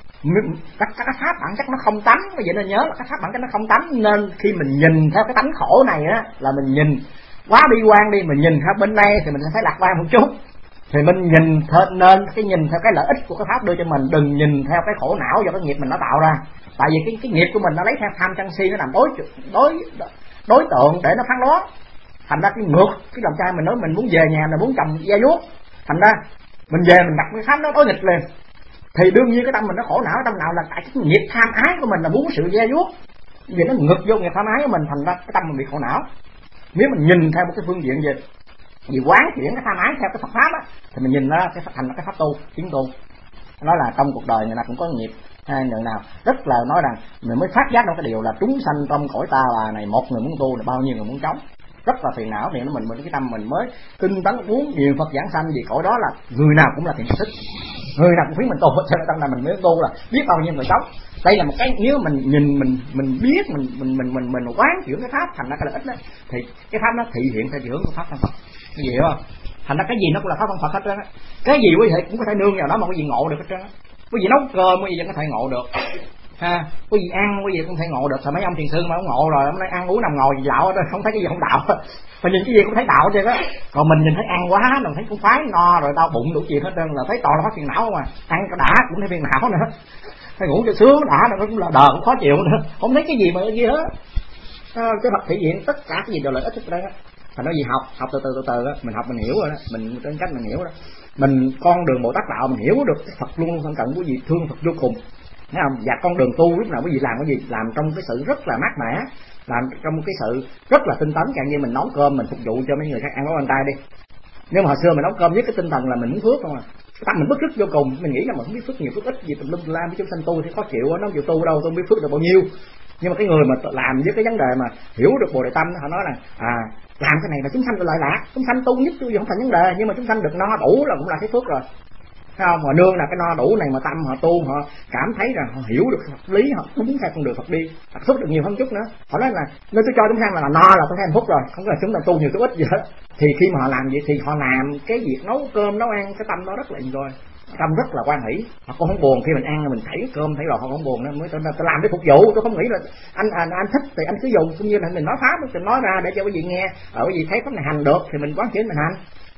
Các các cái pháp bản chất nó không tánh, cái gì nên nhớ là các pháp bản chất nó không tánh, nên khi mình nhìn theo cái tánh khổ này á, là mình nhìn quá bi quan đi, mình nhìn theo bên đây thì mình sẽ thấy lạc quan một chút, thì mình nhìn theo, nên cái nhìn theo cái lợi ích của cái pháp đưa cho mình, đừng nhìn theo cái khổ não do cái nghiệp mình nó tạo ra. Tại vì cái cái nghiệp của mình nó lấy theo tham sân si, nó làm đối đối đối tượng để nó phán đoán. Thành ra cái ngược cái làm trai mình nói mình muốn về nhà, mình muốn chồng gia vuốt, thành ra mình về mình đặt cái pháp nó đối nghịch liền, thì đương nhiên cái tâm mình nó khổ não. Tâm nào là tại cái nghiệp tham ái của mình là muốn sự gia vuốt, vì nó ngược vô nghiệp tham ái của mình, thành ra cái tâm mình bị khổ não. Nếu mình nhìn theo một cái phương diện gì vì quán chuyển cái tham ái theo cái Phật pháp á, thì mình nhìn nó cái thành là cái pháp tu, tiến tu. Nói là trong cuộc đời người nào cũng có nghiệp, hai người nào rất là nói rằng mình mới phát giác được cái điều là chúng sanh trong cõi ta bà này, một người muốn tu là bao nhiêu người muốn chống, rất là phiền não. Thì nó mình mình cái tâm mình mới tinh tấn uống niệm Phật giảng sanh, vì cõi đó là người nào cũng là thiện thích, người nào cũng khuyến mình tu, cho nên tâm là mình mới tu là biết bao nhiêu người sống. Đây là một cái, nếu mình nhìn mình mình biết mình mình mình mình mình quán chuyển cái pháp thành ra cái lợi ích đó, thì cái pháp nó thị hiện theo chiều hướng của pháp thân Phật, cái gì hiểu không? Thành ra cái gì nó cũng là pháp thân Phật hết trơn á. Cái gì quý vị cũng có thể nương vào đó mà quý vị ngộ được hết trơn á. Quý vị nấu cơm quý vị vẫn có thể ngộ được, ha, quý vị ăn quý vị cũng thể ngộ được. Sao mấy ông thiền sư mà ông ngộ rồi, ông nói ăn uống nằm ngồi gì lạo đó, không thấy cái gì không đạo, mà nhìn cái gì cũng thấy đạo hết trơn á. Còn mình nhìn thấy ăn quá, mình thấy cũng khoái no rồi đau bụng đủ chuyện hết trơn, là thấy toàn là phát phiền não không à. Ăn có đã cũng thấy phiền não nữa, hay ngủ cho sướng đã nó cũng là đờ cũng khó chịu nữa, không thấy cái gì mà cái gì hết. À, cái Phật thể hiện tất cả cái gì đều lợi ích hết trơn á. Thành nói gì học học từ từ từ từ đó, mình học mình hiểu rồi đó, mình trên cách mình hiểu đó, mình con đường Bồ Tát đạo mình hiểu được cái Phật luôn luôn thân cận quý vị, thương Phật vô cùng, thấy không? Và con đường tu lúc nào quý vị làm cái gì làm trong cái sự rất là mát mẻ, làm trong cái sự rất là tinh tấn. Càng như mình nấu cơm mình phục vụ cho mấy người khác ăn có ăn tay đi, nhưng mà hồi xưa mình nấu cơm với cái tinh thần là mình muốn phước không à, cái tâm mình bức rứt vô cùng, mình nghĩ là mình không biết phước nhiều phước ít gì tùm lum la, với chúng sanh tu thì khó chịu quá, nó chịu tu đâu tôi không biết phước được bao nhiêu. Nhưng mà cái người mà làm với cái vấn đề mà hiểu được Bồ Đề Tâm, họ nói là à làm cái này là chúng sanh được lợi lạc, chúng sanh tu nhất tu gì không thành vấn đề, nhưng mà chúng sanh được no đủ là cũng là thấy phước rồi, thấy không? Mà nương là cái no đủ này mà tâm họ tu, họ cảm thấy rằng họ hiểu được Phật lý, họ đúng theo con đường Phật đi, Phật phước được nhiều hơn chút nữa. Họ nói là nếu tôi cho chúng sanh là, là no là tôi thấy hạnh phúc rồi, không có chúng ta tu nhiều tu ít gì hết. Thì khi mà họ làm vậy thì họ làm cái việc nấu cơm nấu ăn, cái tâm đó rất là enjoy, tâm rất là quan hỷ, họ cũng không buồn. Khi mình ăn mình thấy cơm thấy rồi họ không buồn nữa, mới tôi, tôi làm để phục vụ, tôi không nghĩ là anh anh, anh thích thì anh cứ dùng, cũng như là mình nói pháp mình nói ra để cho quý vị nghe, ở quý vị thấy pháp này hành được thì mình quán chuyển mình hành.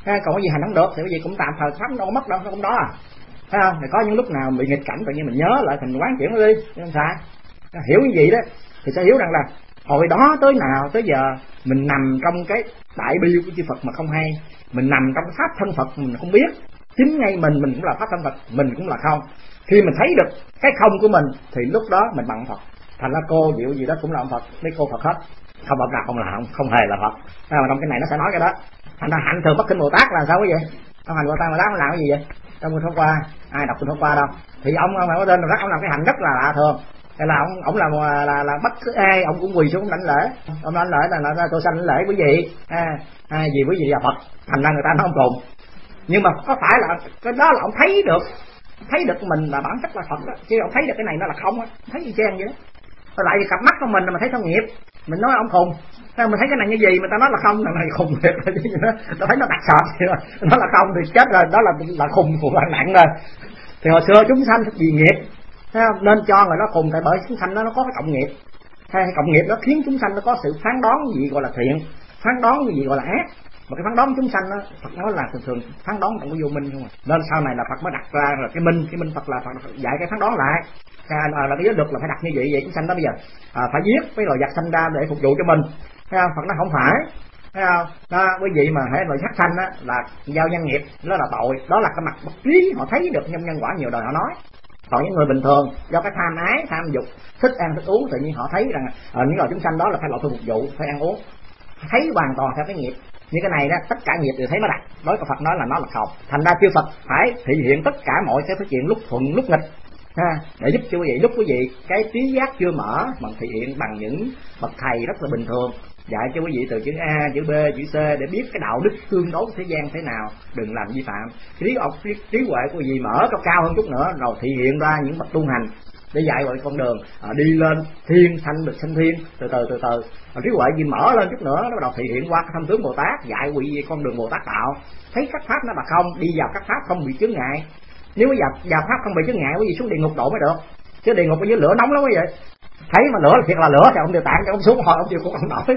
Còn cái gì hành không được thì cái gì cũng tạm thời pháp đâu có mất đâu, nó cũng đó à, thấy không? Thì có những lúc nào bị nghịch cảnh tự nhiên mình nhớ lại thành quán chuyển nó đi, không sai. Hiểu như vậy đó thì sẽ hiểu rằng là hồi đó tới nào tới giờ mình nằm trong cái đại bi của chư Phật mà không hay, mình nằm trong pháp thân Phật mình không biết, chính ngay mình mình cũng là pháp thân Phật, mình cũng là không. Khi mình thấy được cái không của mình thì lúc đó mình bằng Phật. Thành ra cô Diệu gì đó cũng là ông Phật, mấy cô Phật hết, không Phật nào không là không, không hề là Phật. À, mà trong cái này nó sẽ nói cái đó. Thành ra hạnh thường bất kinh Bồ Tát là sao quý vị? Ông hành Bồ Tát Bồ Tát làm cái gì vậy? Trong Kinh Pháp Hoa, ai đọc Kinh Pháp Hoa đâu? Thì ông mà có tên là ông làm cái hành rất là lạ thường. Hay là ông ông làm là, là là bất cứ ai ông cũng quỳ xuống lãnh lễ, ông lãnh lễ là, là, là tôi sanh lãnh lễ quý vị, à, à, vì quý vị là Phật, thành ra người ta nói không cùng. Nhưng mà có phải là cái đó là ông thấy được, thấy được mình là bản chất là Phật đó, chứ ông thấy được cái này nó là không á, thấy gì chen vậy đó. Rồi lại cặp mắt của mình mà thấy thông nghiệp, mình nói ông khùng, mình thấy cái này như gì mà ta nói là không, thằng này khùng thiệt rồi, ta thấy nó đặc sệt vậy rồi, nó là không thì chết rồi, đó là là khùng khùng là nặng rồi. Thì hồi xưa chúng sanh vì nghiệp, nên cho người đó khùng, tại bởi chúng sanh nó nó có cái cộng nghiệp, hay cộng nghiệp nó khiến chúng sanh nó có sự phán đoán gì gọi là thiện, phán đoán gì gọi là ác. Mà cái phán đoán chúng sanh đó, Phật nói là thường thường phán đoán không có vô minh không à. Nên sau này là Phật mới đặt ra là cái minh, cái minh Phật là Phật dạy cái phán đoán lại. À, là cái giới luật là phải đặt như vậy, vậy chúng sanh đó bây giờ à, phải giết cái loài vật sanh ra để phục vụ cho mình, thấy không? Phật nó không phải, thấy không? Đó, quý vị mà hễ loài sát sanh á là giao nhân nghiệp, đó là tội, đó là cái mặt bất trí, họ thấy được nhân nhân quả nhiều đời họ nói. Còn những người bình thường do cái tham ái, tham dục, thích ăn thích uống, tự nhiên họ thấy rằng à, những loài chúng sanh đó là phải lộ thu phục vụ, phải ăn uống, thấy hoàn toàn theo cái nghiệp. Như cái này đó, tất cả nghiệp đều thấy nó đặt. Đối với Phật nói là nó là không. Thành ra chư Phật phải thể hiện tất cả mọi cái chuyện lúc thuận lúc nghịch, ha, để giúp cho quý vị, lúc quý vị cái trí giác chưa mở bằng thể hiện bằng những bậc thầy rất là bình thường, dạy cho quý vị từ chữ A, chữ B, chữ C để biết cái đạo đức tương đối thế gian thế nào, đừng làm vi phạm. Trí óc, trí, trí huệ của quý vị mở cao cao hơn chút nữa, rồi thể hiện ra những bậc tu hành để dạy mọi con đường à, đi lên thiên, sanh được sanh thiên, từ từ từ từ. Rồi trí huệ gì mở lên chút nữa, nó bắt đầu thể hiện qua cái tham tướng Bồ Tát, dạy quý vị con đường Bồ Tát đạo, thấy các pháp nó là không, đi vào các pháp không bị chướng ngại. Nếu bây giờ vào pháp không bị chướng ngại, quý vị xuống địa ngục độ mới được, chứ địa ngục ở dưới lửa nóng lắm quý vị. Thấy mà lửa thiệt là lửa thì ông Địa Tạng cho ông xuống hồi ông chịu cũng không nổi.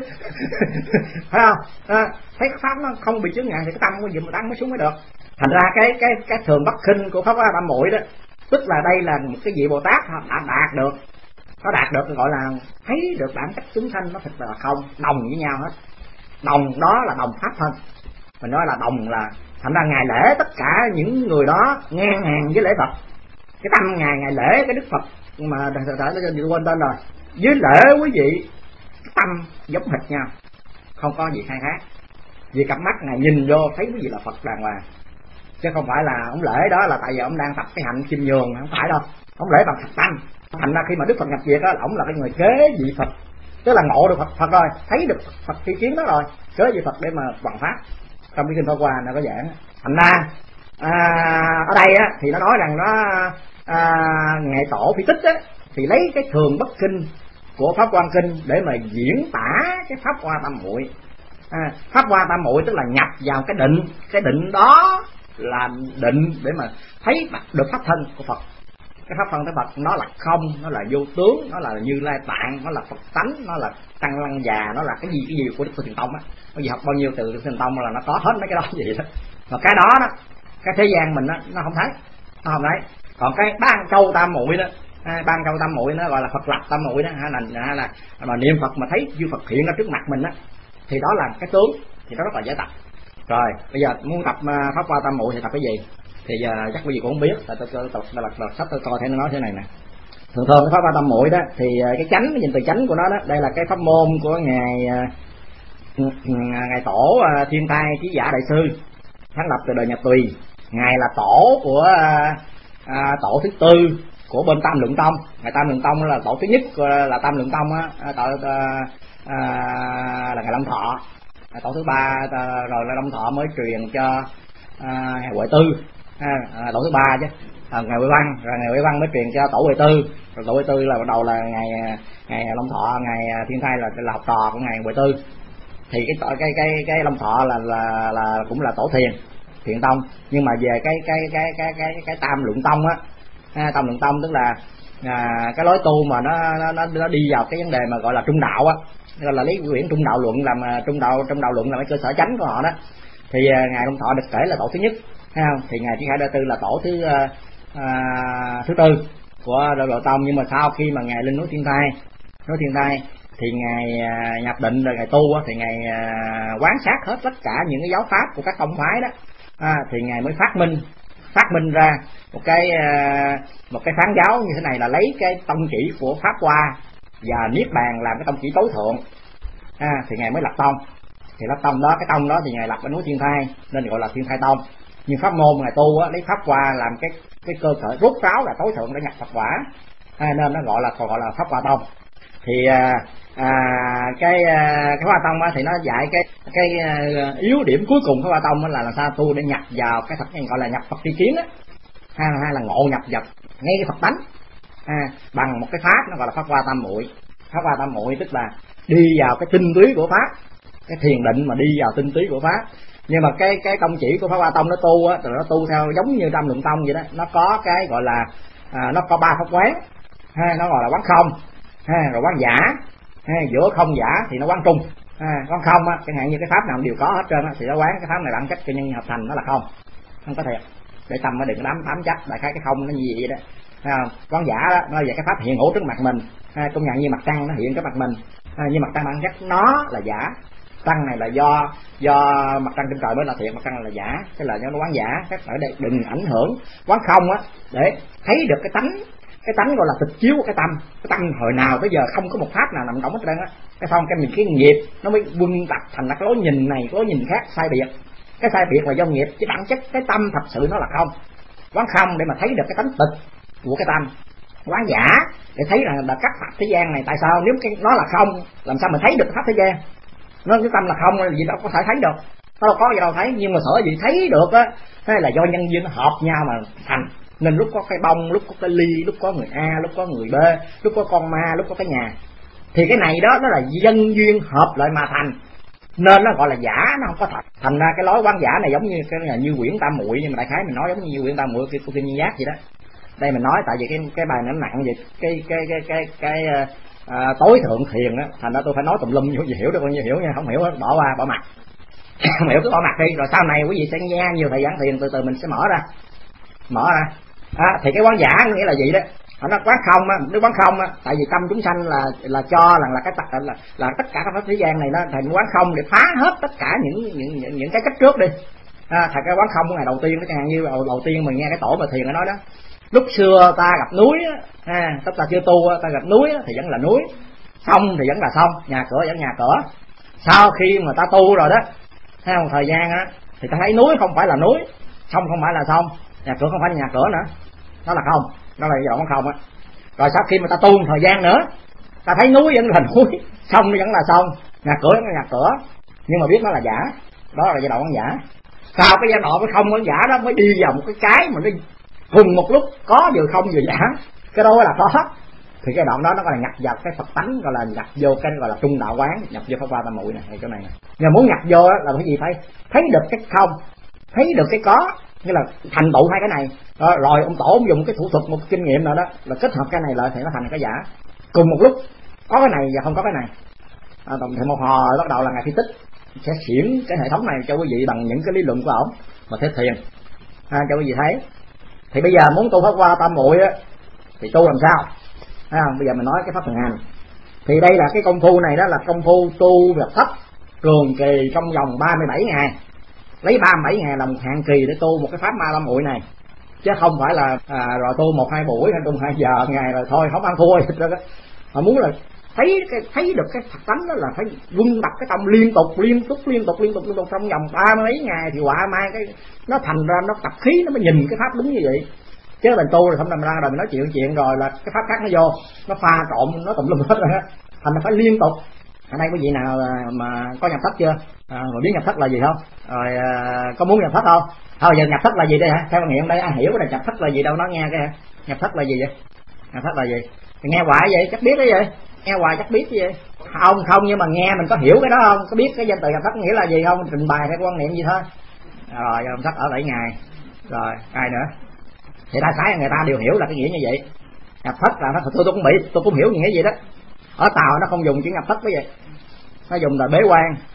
Thấy không? À, thấy cái pháp nó không bị chướng ngại thì cái tâm của vị Bồ Tát mới xuống mới được. Thành ra cái cái cái thường bất khinh của pháp Hoa Tam Muội đó, tức là đây là một cái vị Bồ Tát đã đạt được, nó đạt được gọi là thấy được bản chất chúng sanh nó thật là không, đồng với nhau hết. Đồng đó là đồng pháp thân, mình nói là đồng là thành ra ngày lễ tất cả những người đó ngang hàng với lễ Phật. Cái tâm ngày ngày lễ cái Đức Phật mà thật sự tôi quên tên rồi, với lễ quý vị cái tâm giống hệt nhau, không có gì khai khác. Vì cặp mắt ngài nhìn vô thấy quý vị là Phật đàng hoàng, chứ không phải là ông lễ đó là tại vì ông đang tập cái hạnh khiêm nhường, không phải đâu. Ông lễ bằng thật tâm. Thành ra khi mà Đức Phật nhập diệt đó, ông là cái người kế vị Phật, tức là ngộ được Phật, Phật rồi, thấy được Phật tri kiến đó rồi, kế vị Phật để mà bằng pháp. Trong cái kinh Pháp Hoa nó có giảng. Thành ra à, ở đây á thì nó nói rằng nó à, ngài tổ Phi Tích á thì lấy cái thường bất kinh của Pháp Hoa Kinh để mà diễn tả cái Pháp Hoa Tam Muội. À, Pháp Hoa Tam Muội tức là nhập vào cái định, cái định đó là định để mà thấy được pháp thân của Phật. Cái pháp thân của Phật nó là không, nó là vô tướng, nó là Như Lai Tạng, nó là Phật tánh, nó là Tăng Lăng Già, nó là cái gì cái gì của Đức Phật Thiền Tông á. Bởi vì học bao nhiêu từ Đức Thiền Tông là nó có hết mấy cái đó vậy đó. Và cái đó đó, cái thế gian mình đó, nó không thấy, nó không thấy. Còn cái Ban Châu Tam Muội đó, à, Ban Châu Tam Muội nó gọi là Phật Lập Tam Muội đó, hay là hay là mà niệm Phật mà thấy chư Phật hiện ra trước mặt mình á, thì đó là cái tướng, thì đó rất là dễ tập. Rồi bây giờ muốn tập Pháp Hoa Tam Muội thì tập cái gì? Thì giờ chắc quý vị cũng không biết, tại tôi tôi tôi lật lật sách tôi coi thấy nó nói thế này nè. Thường thường cái Pháp Hoa Tam Muội đó thì cái chánh, cái nhìn từ chánh của nó đó, đây là cái pháp môn của ngài ngài tổ Thiên Tai Trí Giả Đại Sư, sáng lập từ đời Nhà Tùy. Ngài là tổ của à, tổ thứ tư của bên Tam Lượng Tông. Ngài Tam Lượng Tông là tổ thứ nhất là Tam Lượng Tông á, tổ à, là ngài Long Thọ. Tổ thứ ba rồi là Long Thọ mới truyền cho à, ngài Huệ Tư. À, à, tổ thứ ba chứ à, ngày Huệ Văn, rồi ngày Huệ Văn mới truyền cho tổ Huệ Tư, rồi tổ Huệ Tư là bắt đầu là ngày ngày Long Thọ, ngày Thiên Thai là, là học trò của ngày Huệ Tư. Thì cái cái cái cái Long Thọ là là là cũng là tổ Thiền Thiền Tông, nhưng mà về cái cái cái cái cái cái Tam Lượng Tông á, à, Tam Lượng Tông tức là à, cái lối tu mà nó nó nó đi vào cái vấn đề mà gọi là trung đạo á, gọi là lấy quyển Trung Đạo Luận làm trung đạo trung đạo luận là cái cơ sở chánh của họ đó. Thì uh, ngài Long Thọ được kể là tổ thứ nhất, thấy không? Thì ngài Trí Khải Đại Tư là tổ thứ uh, uh, thứ tư của Đạo Độ Tông. Nhưng mà sau khi mà ngài lên núi Thiên Thai, núi Thiên Thai thì ngài uh, nhập định rồi ngài tu uh, thì ngài uh, quán sát hết tất cả những cái giáo pháp của các tông phái đó, à, thì ngài mới phát minh phát minh ra một cái uh, một cái phán giáo như thế này, là lấy cái tông chỉ của Pháp Hoa và Niết Bàn làm cái tông chỉ tối thượng, à, thì ngài mới lập tông. Thì lập tông đó, cái tông đó thì ngài lập ở núi Thiên Thai nên gọi là Thiên Thai Tông. Nhưng pháp môn ngài tu á, lấy Pháp Hoa làm cái cái cơ sở rốt ráo là tối thượng để nhập Phật quả, à, nên nó gọi là còn gọi là Pháp Hoa Tông. Thì à, à, cái cái Hoa Tông á, thì nó dạy cái cái yếu điểm cuối cùng của Hoa Tông là làm sao tu để nhập vào cái Phật, gọi là nhập Phật tri kiến á, hay, hay là ngộ nhập nhập ngay cái Phật tánh, à, bằng một cái pháp nó gọi là Pháp Hoa Tam Muội. Pháp Hoa Tam Muội tức là đi vào cái tinh túy của pháp, cái thiền định mà đi vào tinh túy của pháp. Nhưng mà cái cái tông chỉ của Pháp Hoa Tông nó tu á, thì nó tu theo giống như Trăm Lượng Tông vậy đó, nó có cái gọi là à, nó có ba pháp quán, ha, nó gọi là quán không, ha, rồi quán giả, ha, giữa không giả thì nó quán trung, ha, quán không á, chẳng hạn như cái pháp nào đều có hết trơn á, thì nó quán cái pháp này bản chất cho nhân hợp thành nó là không, không có thiệt, để tâm nó đừng đám tám chắc, đại khái cái không nó như vậy đó, ha, quán giả đó nó về cái pháp hiện hữu trước mặt mình, ha, công nhận như mặt trăng nó hiện trước mặt mình, ha, như mặt trăng bản chất nó là giả. Trăng này là do do mặt trăng trên trời mới là thiệt, mặt trăng này là giả, cái là do nó quán giả. Các ở đây đừng ảnh hưởng quán không á, để thấy được cái tánh, cái tánh gọi là tịch chiếu của cái tâm. Cái tâm hồi nào tới giờ không có một pháp nào nằm đóng hết trơn á, cái xong cái mình cái nghiệp nó mới quân tập thành cái lối nhìn này, lối nhìn khác sai biệt. Cái sai biệt là do nghiệp, chứ bản chất cái tâm thật sự nó là không. Quán không để mà thấy được cái tánh tịch của cái tâm, quán giả để thấy rằng là các pháp thế gian này tại sao nếu cái nó là không, làm sao mình thấy được pháp thế gian. Nó cái tâm là không là gì đâu có thể thấy được, nó đâu có gì đâu thấy. Nhưng mà sở gì thấy được á, hay là do nhân duyên nó hợp nhau mà thành. Nên lúc có cái bông, lúc có cái ly, lúc có người A, lúc có người B, lúc có con ma, lúc có cái nhà. Thì cái này đó nó là nhân duyên hợp lại mà thành, nên nó gọi là giả, nó không có thật. Thành ra cái lối quán giả này giống như cái là như quyển Tam Muội, nhưng mà đại khái mình nói giống như quyển Tam Muội của Kim Nhiên Giác vậy đó. Đây mình nói tại vì cái cái bài nó nặng vậy, cái cái cái cái cái, cái À, tối thượng thiền á, thành ra tôi phải nói tùm lum như hiểu được bao nhiêu hiểu nha, không hiểu bỏ qua bỏ mặt. Không hiểu cứ bỏ mặt đi, rồi sau này quý vị sẽ nghe nhiều thời gian thiền từ từ mình sẽ mở ra mở ra à, thì cái quán giả nghĩa là gì đó, nó quán không á, nó quán không á, tại vì tâm chúng sanh là là cho rằng là cái tất là là tất cả các pháp thế gian này nó thành quán không để phá hết tất cả những những những, những cái cách trước đi. À, thật cái quán không của ngày đầu tiên, cái như đầu, đầu tiên mình nghe cái tổ mà thiền nó nói đó, lúc xưa ta gặp núi á, à, tức là chưa tu ta gặp núi á, thì vẫn là núi, sông thì vẫn là sông, nhà cửa vẫn nhà cửa. Sau khi mà ta tu rồi đó, theo một thời gian á, thì ta thấy núi không phải là núi, sông không phải là sông, nhà cửa không phải là nhà cửa nữa, nó là không, nó là cái đoạn không á. Rồi sau khi mà ta tu một thời gian nữa, ta thấy núi vẫn là núi, sông nó vẫn là sông, nhà cửa vẫn là nhà cửa, nhưng mà biết nó là giả. Đó là giai đoạn giả. Sau cái giai đoạn cái không cái giả đó mới đi vào một cái cái mà nó cùng một lúc có vừa không vừa giả, cái đó là có. Thì cái đoạn đó nó gọi là nhập vào cái Phật tánh, gọi là nhập vô cái gọi là trung đạo quán, nhập vô Pháp Hoa Tam Muội này, này chỗ này nè. Nhưng muốn nhập vô là cái gì, phải thấy được cái không, thấy được cái có, nghĩa là thành tựu hai cái này. Rồi, rồi ông tổ ông dùng cái thủ thuật, một cái kinh nghiệm nào đó là kết hợp cái này lại thì nó thành cái giả. Cùng một lúc có cái này và không có cái này. À, thì một hồi bắt đầu là ngài Phi Tích sẽ chuyển cái hệ thống này cho quý vị bằng những cái lý luận của ổng mà thế thiền, à, cho quý vị thấy. Thì bây giờ muốn tu Pháp Hoa Tam Muội á thì tu làm sao? Thấy không? Bây giờ mình nói cái pháp thường hành. Thì đây là cái công phu này đó là công phu tu vật thấp trường kỳ trong vòng ba mươi bảy ngày. Lấy ba mươi bảy ngày là một hạn kỳ để tu một cái pháp Ma Tam Muội này. Chứ không phải là à, rồi tu một hai buổi hay tu hai giờ ngày rồi thôi không ăn thua gì đó. Họ muốn là thấy cái thấy được cái thật tánh đó là phải quân tập cái tâm liên tục liên tục liên tục liên tục liên tục trong vòng ba mươi mấy ngày thì quả mai cái nó thành ra nó tập khí, nó mới nhìn cái pháp đúng như vậy. Chứ mình tu rồi không nằm ra rồi mình nói chuyện chuyện rồi là cái pháp khác nó vô, nó pha trộn, nó tùm lum hết rồi á. Thành ra phải liên tục. Ở đây có vị nào mà có nhập thất chưa? À, rồi biết nhập thất là gì không? Rồi à, có muốn nhập thất không? Thôi giờ nhập thất là gì đây hả? Theo nghiệm đây ai hiểu cái này nhập thất là gì đâu, nói nghe cái hả? Nhập thất là gì vậy? Nhập thất là gì? Thì nghe hoài vậy chắc biết cái gì? Nghe hoài chắc biết cái gì? Không không nhưng mà nghe mình có hiểu cái đó không? Có biết cái danh từ nhập thất nghĩa là gì không? Trình bày hay quan niệm gì thôi. Rồi nhập thất ở bảy ngày. Rồi ai nữa? Thì đa số người ta đều hiểu là cái nghĩa như vậy. Nhập thất là nó tôi tôi cũng bị tôi cũng hiểu nghĩa gì đó. Ở Tàu nó không dùng chữ nhập thất cái gì, nó dùng là bế quan.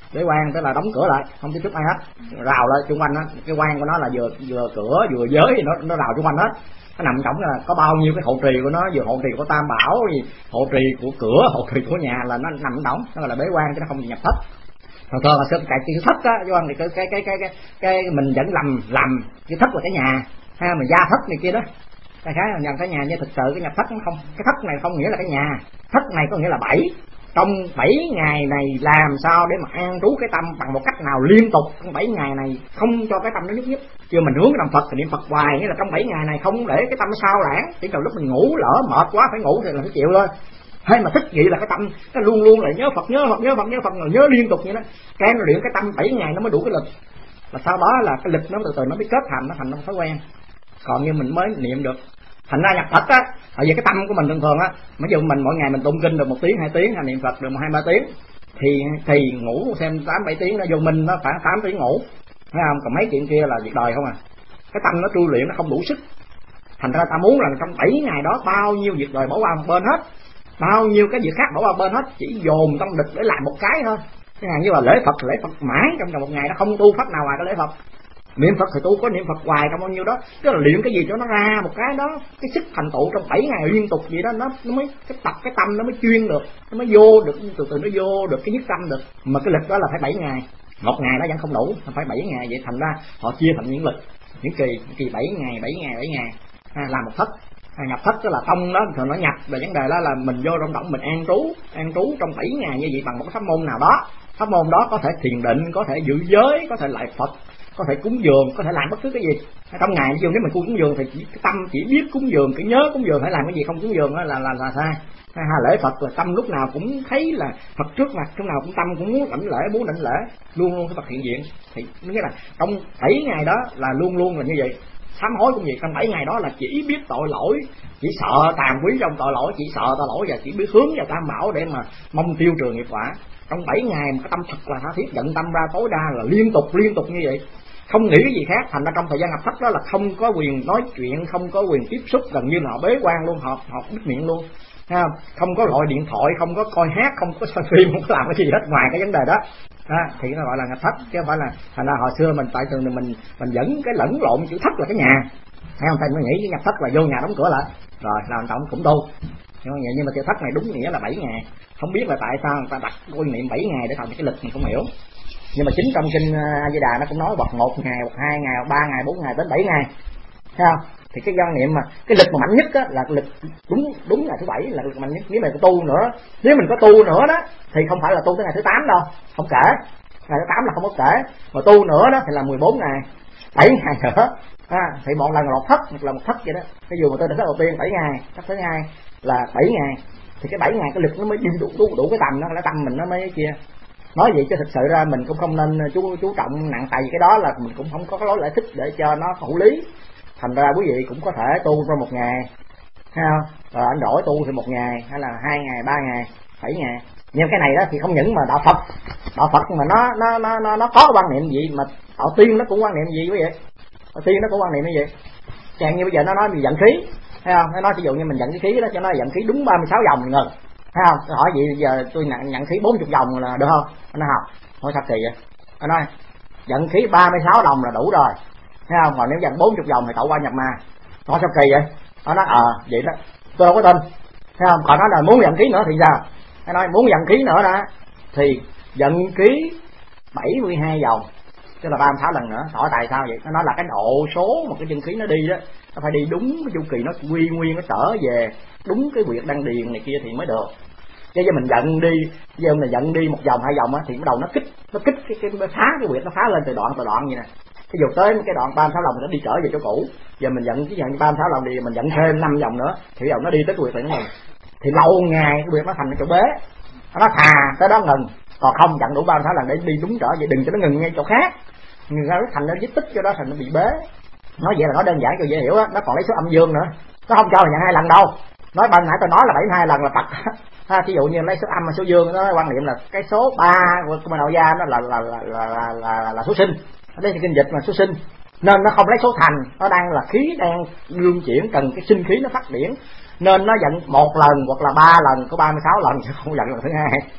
bế quan tức là đóng cửa lại, không tiếp xúc ai hết, rào lại xung quanh đó. Cái quan của nó là vừa vừa cửa vừa giới, nó nó rào xung quanh hết. Nó nằm trong là có bao nhiêu cái hộ trì của nó, vừa hộ trì của Tam Bảo, hộ trì của cửa, hộ trì của nhà là nó nằm trong, nó gọi là bế quan chứ nó không nhập thất. Thường thường là cái cái thất á, chứ không thì cái cái cái cái cái, cái mình vẫn lầm lầm cái thất là cái nhà, ha, mà gia thất này kia đó. Đại khái là nhận cái nhà, nhưng thực sự cái nhập thất nó không, cái thất này không nghĩa là cái nhà, thất này có nghĩa là bảy. Trong bảy ngày này làm sao để mà an trú cái tâm bằng một cách nào liên tục, trong bảy ngày này không cho cái tâm nó nhúc nhích. Chưa mình hướng cái niệm Phật thì niệm Phật hoài, nghĩa là trong bảy ngày này không để cái tâm nó sao lãng. Chỉ cần lúc mình ngủ lỡ mệt quá phải ngủ thì là phải chịu thôi. Hay mà thức dậy là cái tâm nó luôn luôn là nhớ Phật, nhớ Phật, nhớ Phật, nhớ Phật, rồi nhớ liên tục như đó. Cái nó luyện cái tâm bảy ngày nó mới đủ cái lực. Và sau đó là cái lực nó từ từ nó mới kết thành, nó thành nó thói quen. Còn như mình mới niệm được. Thành ra nhập Phật á, tại vì cái tâm của mình thường thường á, ví dụ mình mỗi ngày mình tụng kinh được một tiếng, hai tiếng, hay niệm Phật được một hai ba tiếng, thì thì ngủ xem tám bảy tiếng, nó vô mình nó khoảng tám tiếng ngủ, thấy không? Còn mấy chuyện kia là việc đời không à. Cái tâm nó tu luyện nó không đủ sức. Thành ra ta muốn là trong bảy ngày đó bao nhiêu việc đời bỏ qua một bên hết, bao nhiêu cái việc khác bỏ qua bên hết, chỉ dồn tâm lực để làm một cái thôi. Cái hàng như là lễ Phật, lễ Phật mãi trong một ngày nó không tu pháp nào ngoài cái lễ Phật. Niệm Phật thì tu có niệm Phật hoài trong bao nhiêu đó, tức là luyện cái gì cho nó ra một cái đó, cái sức thành tựu trong bảy ngày liên tục vậy đó, nó nó mới cái tập cái tâm nó mới chuyên được, nó mới vô được, từ từ nó vô được cái nhất tâm được. Mà cái lịch đó là phải bảy ngày, một ngày nó vẫn không đủ, phải bảy ngày. Vậy thành ra họ chia thành những lịch, những kỳ, những kỳ bảy ngày, bảy ngày, bảy ngày, à, làm một thất. À, nhập thất tức là tông đó thường nó nhập, và vấn đề đó là mình vô trong động mình an trú, an trú trong bảy ngày như vậy bằng một cái pháp môn nào đó. Pháp môn đó có thể thiền định, có thể giữ giới, có thể lại Phật, có thể cúng dường, có thể làm bất cứ cái gì. Trong ngày ví dụ nếu mình cúng dường thì chỉ, cái tâm chỉ biết cúng dường, cái nhớ cúng dường, phải làm cái gì không cúng dường đó là là là sai. Ha, lễ Phật là tâm lúc nào cũng thấy là Phật trước mặt, lúc nào cũng tâm cũng muốn lãnh lễ, muốn lãnh lễ, luôn luôn phải Phật hiện diện. Thì nghĩa là trong bảy ngày đó là luôn luôn là như vậy. Sám hối cũng vậy, trong bảy ngày đó là chỉ biết tội lỗi, chỉ sợ tàm quý trong tội lỗi, chỉ sợ tội lỗi và chỉ biết hướng vào Tam Bảo để mà mong tiêu trừ nghiệp quả. Trong bảy ngày mà cái tâm thật là tha thiết, dẫn tâm ra tối đa là liên tục liên tục như vậy, không nghĩ cái gì khác. Thành ra trong thời gian nhập thất đó là không có quyền nói chuyện, không có quyền tiếp xúc, gần như là họ bế quan luôn, họ họ biết miệng luôn, thấy không? Không có gọi điện thoại, không có coi hát, không có xem phim, không có làm cái gì hết ngoài cái vấn đề đó. À, thì nó gọi là nhập thất, chứ không phải là thành ra hồi xưa mình tại thường mình mình dẫn cái lẫn lộn chữ thất là cái nhà, thấy không? Tại mình nghĩ cái nhập thất là vô nhà đóng cửa lại rồi làm tổng cũng tu, nhưng mà nhưng mà chữ thất này đúng nghĩa là bảy ngày. Không biết là tại sao người ta đặt quan niệm bảy ngày để thành cái lịch mình không hiểu. Nhưng mà chính trong kinh A Di Đà nó cũng nói bậc một ngày, bậc hai ngày, ba ngày, bốn ngày đến bảy ngày, thấy không? Thì cái quan niệm mà cái lịch mà mạnh nhất á là lịch đúng đúng là thứ bảy là lịch mạnh nhất. Nếu mình có tu nữa, nếu mình có tu nữa đó thì không phải là tu tới ngày thứ tám đâu, không kể. Ngày thứ tám là không có kể, mà tu nữa đó thì là mười bốn ngày, bảy ngày nữa. À, thì một lần là một thất, một lần một thất vậy đó. Ví dụ mà tôi đã thất đầu tiên bảy ngày, thất thứ hai là bảy ngày, thì cái bảy ngày cái lực nó mới đủ đủ đủ cái tầm đó, cái tâm mình nó mới kia. Nói vậy chứ thực sự ra mình cũng không nên chú chú trọng nặng, tại vì cái đó là mình cũng không có cái lối giải thích để cho nó hữu lý. Thành ra quý vị cũng có thể tu trong một ngày, thấy không? Rồi anh đổi tu thì một ngày, hay là hai ngày, ba ngày, bảy ngày. Nhưng cái này đó thì không những mà đạo Phật, đạo Phật mà nó nó nó nó, nó có quan niệm gì, mà đạo tiên nó cũng quan niệm gì quý vị? Đạo tiên nó cũng quan niệm như vậy. Chẳng như bây giờ nó nói mình giận khí, thấy không? Nó nói ví dụ như mình giận cái khí đó, cho nó giận khí đúng ba mươi sáu vòng ngừng. Thấy không? Tôi hỏi vậy bây giờ tôi nhận, nhận khí bốn mươi vòng là được không? Nó học. Hỏi sao kỳ vậy? Nó nói giận khí ba mươi sáu đồng là đủ rồi. Thấy không? Còn nếu giận bốn mươi vòng thì tẩu qua nhập ma. Hỏi sao kỳ vậy? Nó nói ờ à, vậy đó. Tôi đâu có tin. Thấy không? Còn nó là muốn giận khí nữa thì sao? Nó nói muốn giận khí nữa đó thì giận khí bảy mươi hai vòng, tức là ba mươi sáu lần nữa. Hỏi tại sao vậy? Nó nói là cái độ số mà cái chân khí nó đi đó, nó phải đi đúng cái chu kỳ, nó quy nguyên, nó trở về đúng cái việc đăng điền này kia thì mới được. Chứ giờ mình giận đi, giờ mình giận đi một vòng hai vòng á thì bắt đầu nó kích, nó kích cái cái nó phá cái huyệt, nó phá lên từ đoạn từ đoạn vậy nè. Ví dụ tới cái đoạn ba mươi sáu vòng nó đi trở về chỗ cũ, giờ mình giận cái giận ba mươi sáu vòng thì mình giận thêm năm vòng nữa thì bây giờ nó đi tới cái huyệt này nó ngừng. Thì lâu ngày cái huyệt nó thành cái chỗ bế, nó thà tới đó ngừng, còn không giận đủ ba mươi sáu lần để đi đúng trở về, đừng cho nó ngừng ngay chỗ khác, ngừng ra nó thành nó dứt tích cho đó thành nó bị bế. Nói vậy là nó đơn giản cho dễ hiểu á, nó còn lấy số âm dương nữa, nó không cho là nhận hai lần đâu. Nói ban nãy tôi nói là bảy mươi hai lần là tật ha, ví dụ như lấy số âm và số dương, nó quan niệm là cái số ba của đạo gia nó là là là là là, là, là, là số sinh, đây là kinh dịch mà số sinh, nên nó không lấy số thành, nó đang là khí đang luân chuyển, cần cái sinh khí nó phát triển, nên nó giận một lần hoặc là ba lần có ba mươi sáu lần chứ không giận lần thứ hai.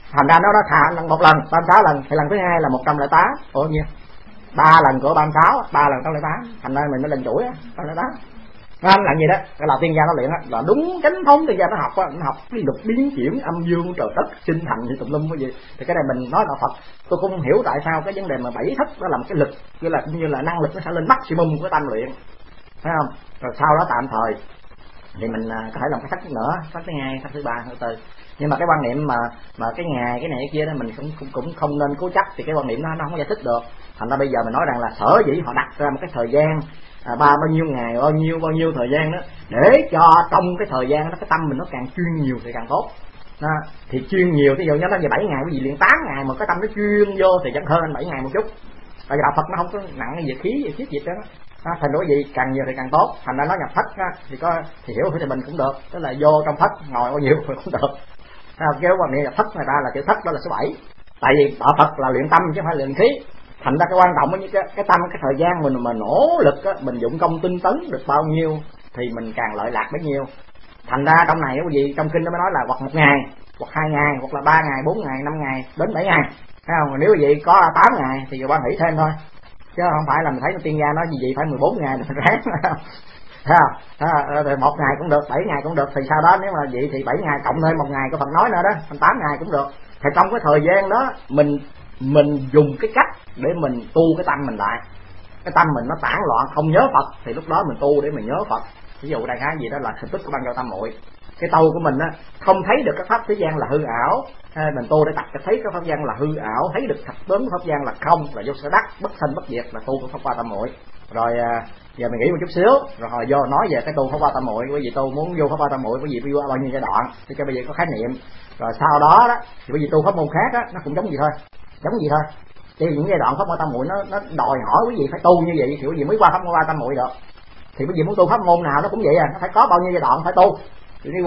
thành ra nó đã thà một lần ba mươi sáu lần thì lần thứ hai là một trăm lẻ tám. Ủa nhiêu? Ba lần của ba mươi sáu, ba lần một trăm lẻ tám, thành ra mình mới lên chuỗi á, một trăm lẻ tám. Nó làm gì đó, cái là tiên gia nó luyện á, là đúng chánh thống tiên gia nó học á, nó học cái luật biến chuyển âm dương trời đất sinh thành như tùm lum cái gì. Thì cái này mình nói là Phật, tôi không hiểu tại sao cái vấn đề mà bảy thức nó làm cái lực, như là như là năng lực nó sẽ lên maximum của tâm luyện, phải không? Rồi sau đó tạm thời thì mình có thể làm cái thức nữa, thức thứ hai, thức thứ ba, thứ tư. Nhưng mà cái quan niệm mà mà cái ngày cái này cái kia đó mình cũng cũng, cũng không nên cố chấp, thì cái quan niệm đó nó không có giải thích được. Thành ra bây giờ mình nói rằng là sở dĩ họ đặt ra một cái thời gian à, ba bao nhiêu ngày, bao nhiêu bao nhiêu thời gian đó, để cho trong cái thời gian đó cái tâm mình nó càng chuyên nhiều thì càng tốt. Đó, thì chuyên nhiều, ví dụ như nó về bảy ngày, cái gì liền tám ngày mà cái tâm nó chuyên vô thì vẫn hơn bảy ngày một chút. Tại vì đạo Phật nó không có nặng cái về khí về khí dịch đó. Đó, thành đối gì càng nhiều thì càng tốt. Thành ra nó nhập thất á, thì có thì hiểu thì mình cũng được, tức là vô trong thất ngồi bao nhiêu thì cũng được. Cái quan niệm nhập thất người ta là chữ thất đó là số bảy. Tại vì đạo Phật là luyện tâm chứ không phải luyện khí. Thành ra cái quan trọng như cái, cái tâm, cái thời gian mình mà nỗ lực á, mình dụng công tinh tấn được bao nhiêu thì mình càng lợi lạc bấy nhiêu. Thành ra trong này cái gì trong kinh nó mới nói là hoặc một ngày, hoặc hai ngày, hoặc là ba ngày, bốn ngày, năm ngày, đến bảy ngày. Thấy không? Nếu vậy có tám ngày thì quan hỷ thêm thôi. Chứ không phải là mình thấy tiên gia nói gì vậy phải mười bốn ngày mình ráng. Thấy không? À, một ngày cũng được, bảy ngày cũng được, thì sau đó nếu mà vậy thì bảy ngày cộng thêm một ngày có Phật nói nữa đó, thành tám ngày cũng được. Thì trong cái thời gian đó mình mình dùng cái cách để mình tu cái tâm mình lại. Cái tâm mình nó tản loạn không nhớ Phật thì lúc đó mình tu để mình nhớ Phật. Ví dụ đại khái gì đó là hình thức của ban do tâm muội. Cái tu của mình á không thấy được các pháp thế gian là hư ảo, mình tu để tập cho thấy các pháp gian là hư ảo, thấy được thật tướng pháp gian là không, là vô sở đắc, bất sanh bất diệt, là tu của pháp qua tâm muội. Rồi giờ mình nghĩ một chút xíu, rồi hồi vô nói về cái tu pháp qua tâm muội, quý vị tu muốn vô pháp qua tâm muội, quý vị đi qua bao nhiêu giai đoạn, thì cho bây giờ có khái niệm. Rồi sau đó đó thì quý vị tu pháp môn khác á, nó cũng giống gì thôi, giống gì thôi. Thì những giai đoạn pháp qua tâm muội nó nó đòi hỏi quý vị phải tu như vậy thì quý vị mới qua pháp qua tâm muội được. Thì quý vị muốn tu pháp môn nào nó cũng vậy à, nó phải có bao nhiêu giai đoạn phải tu.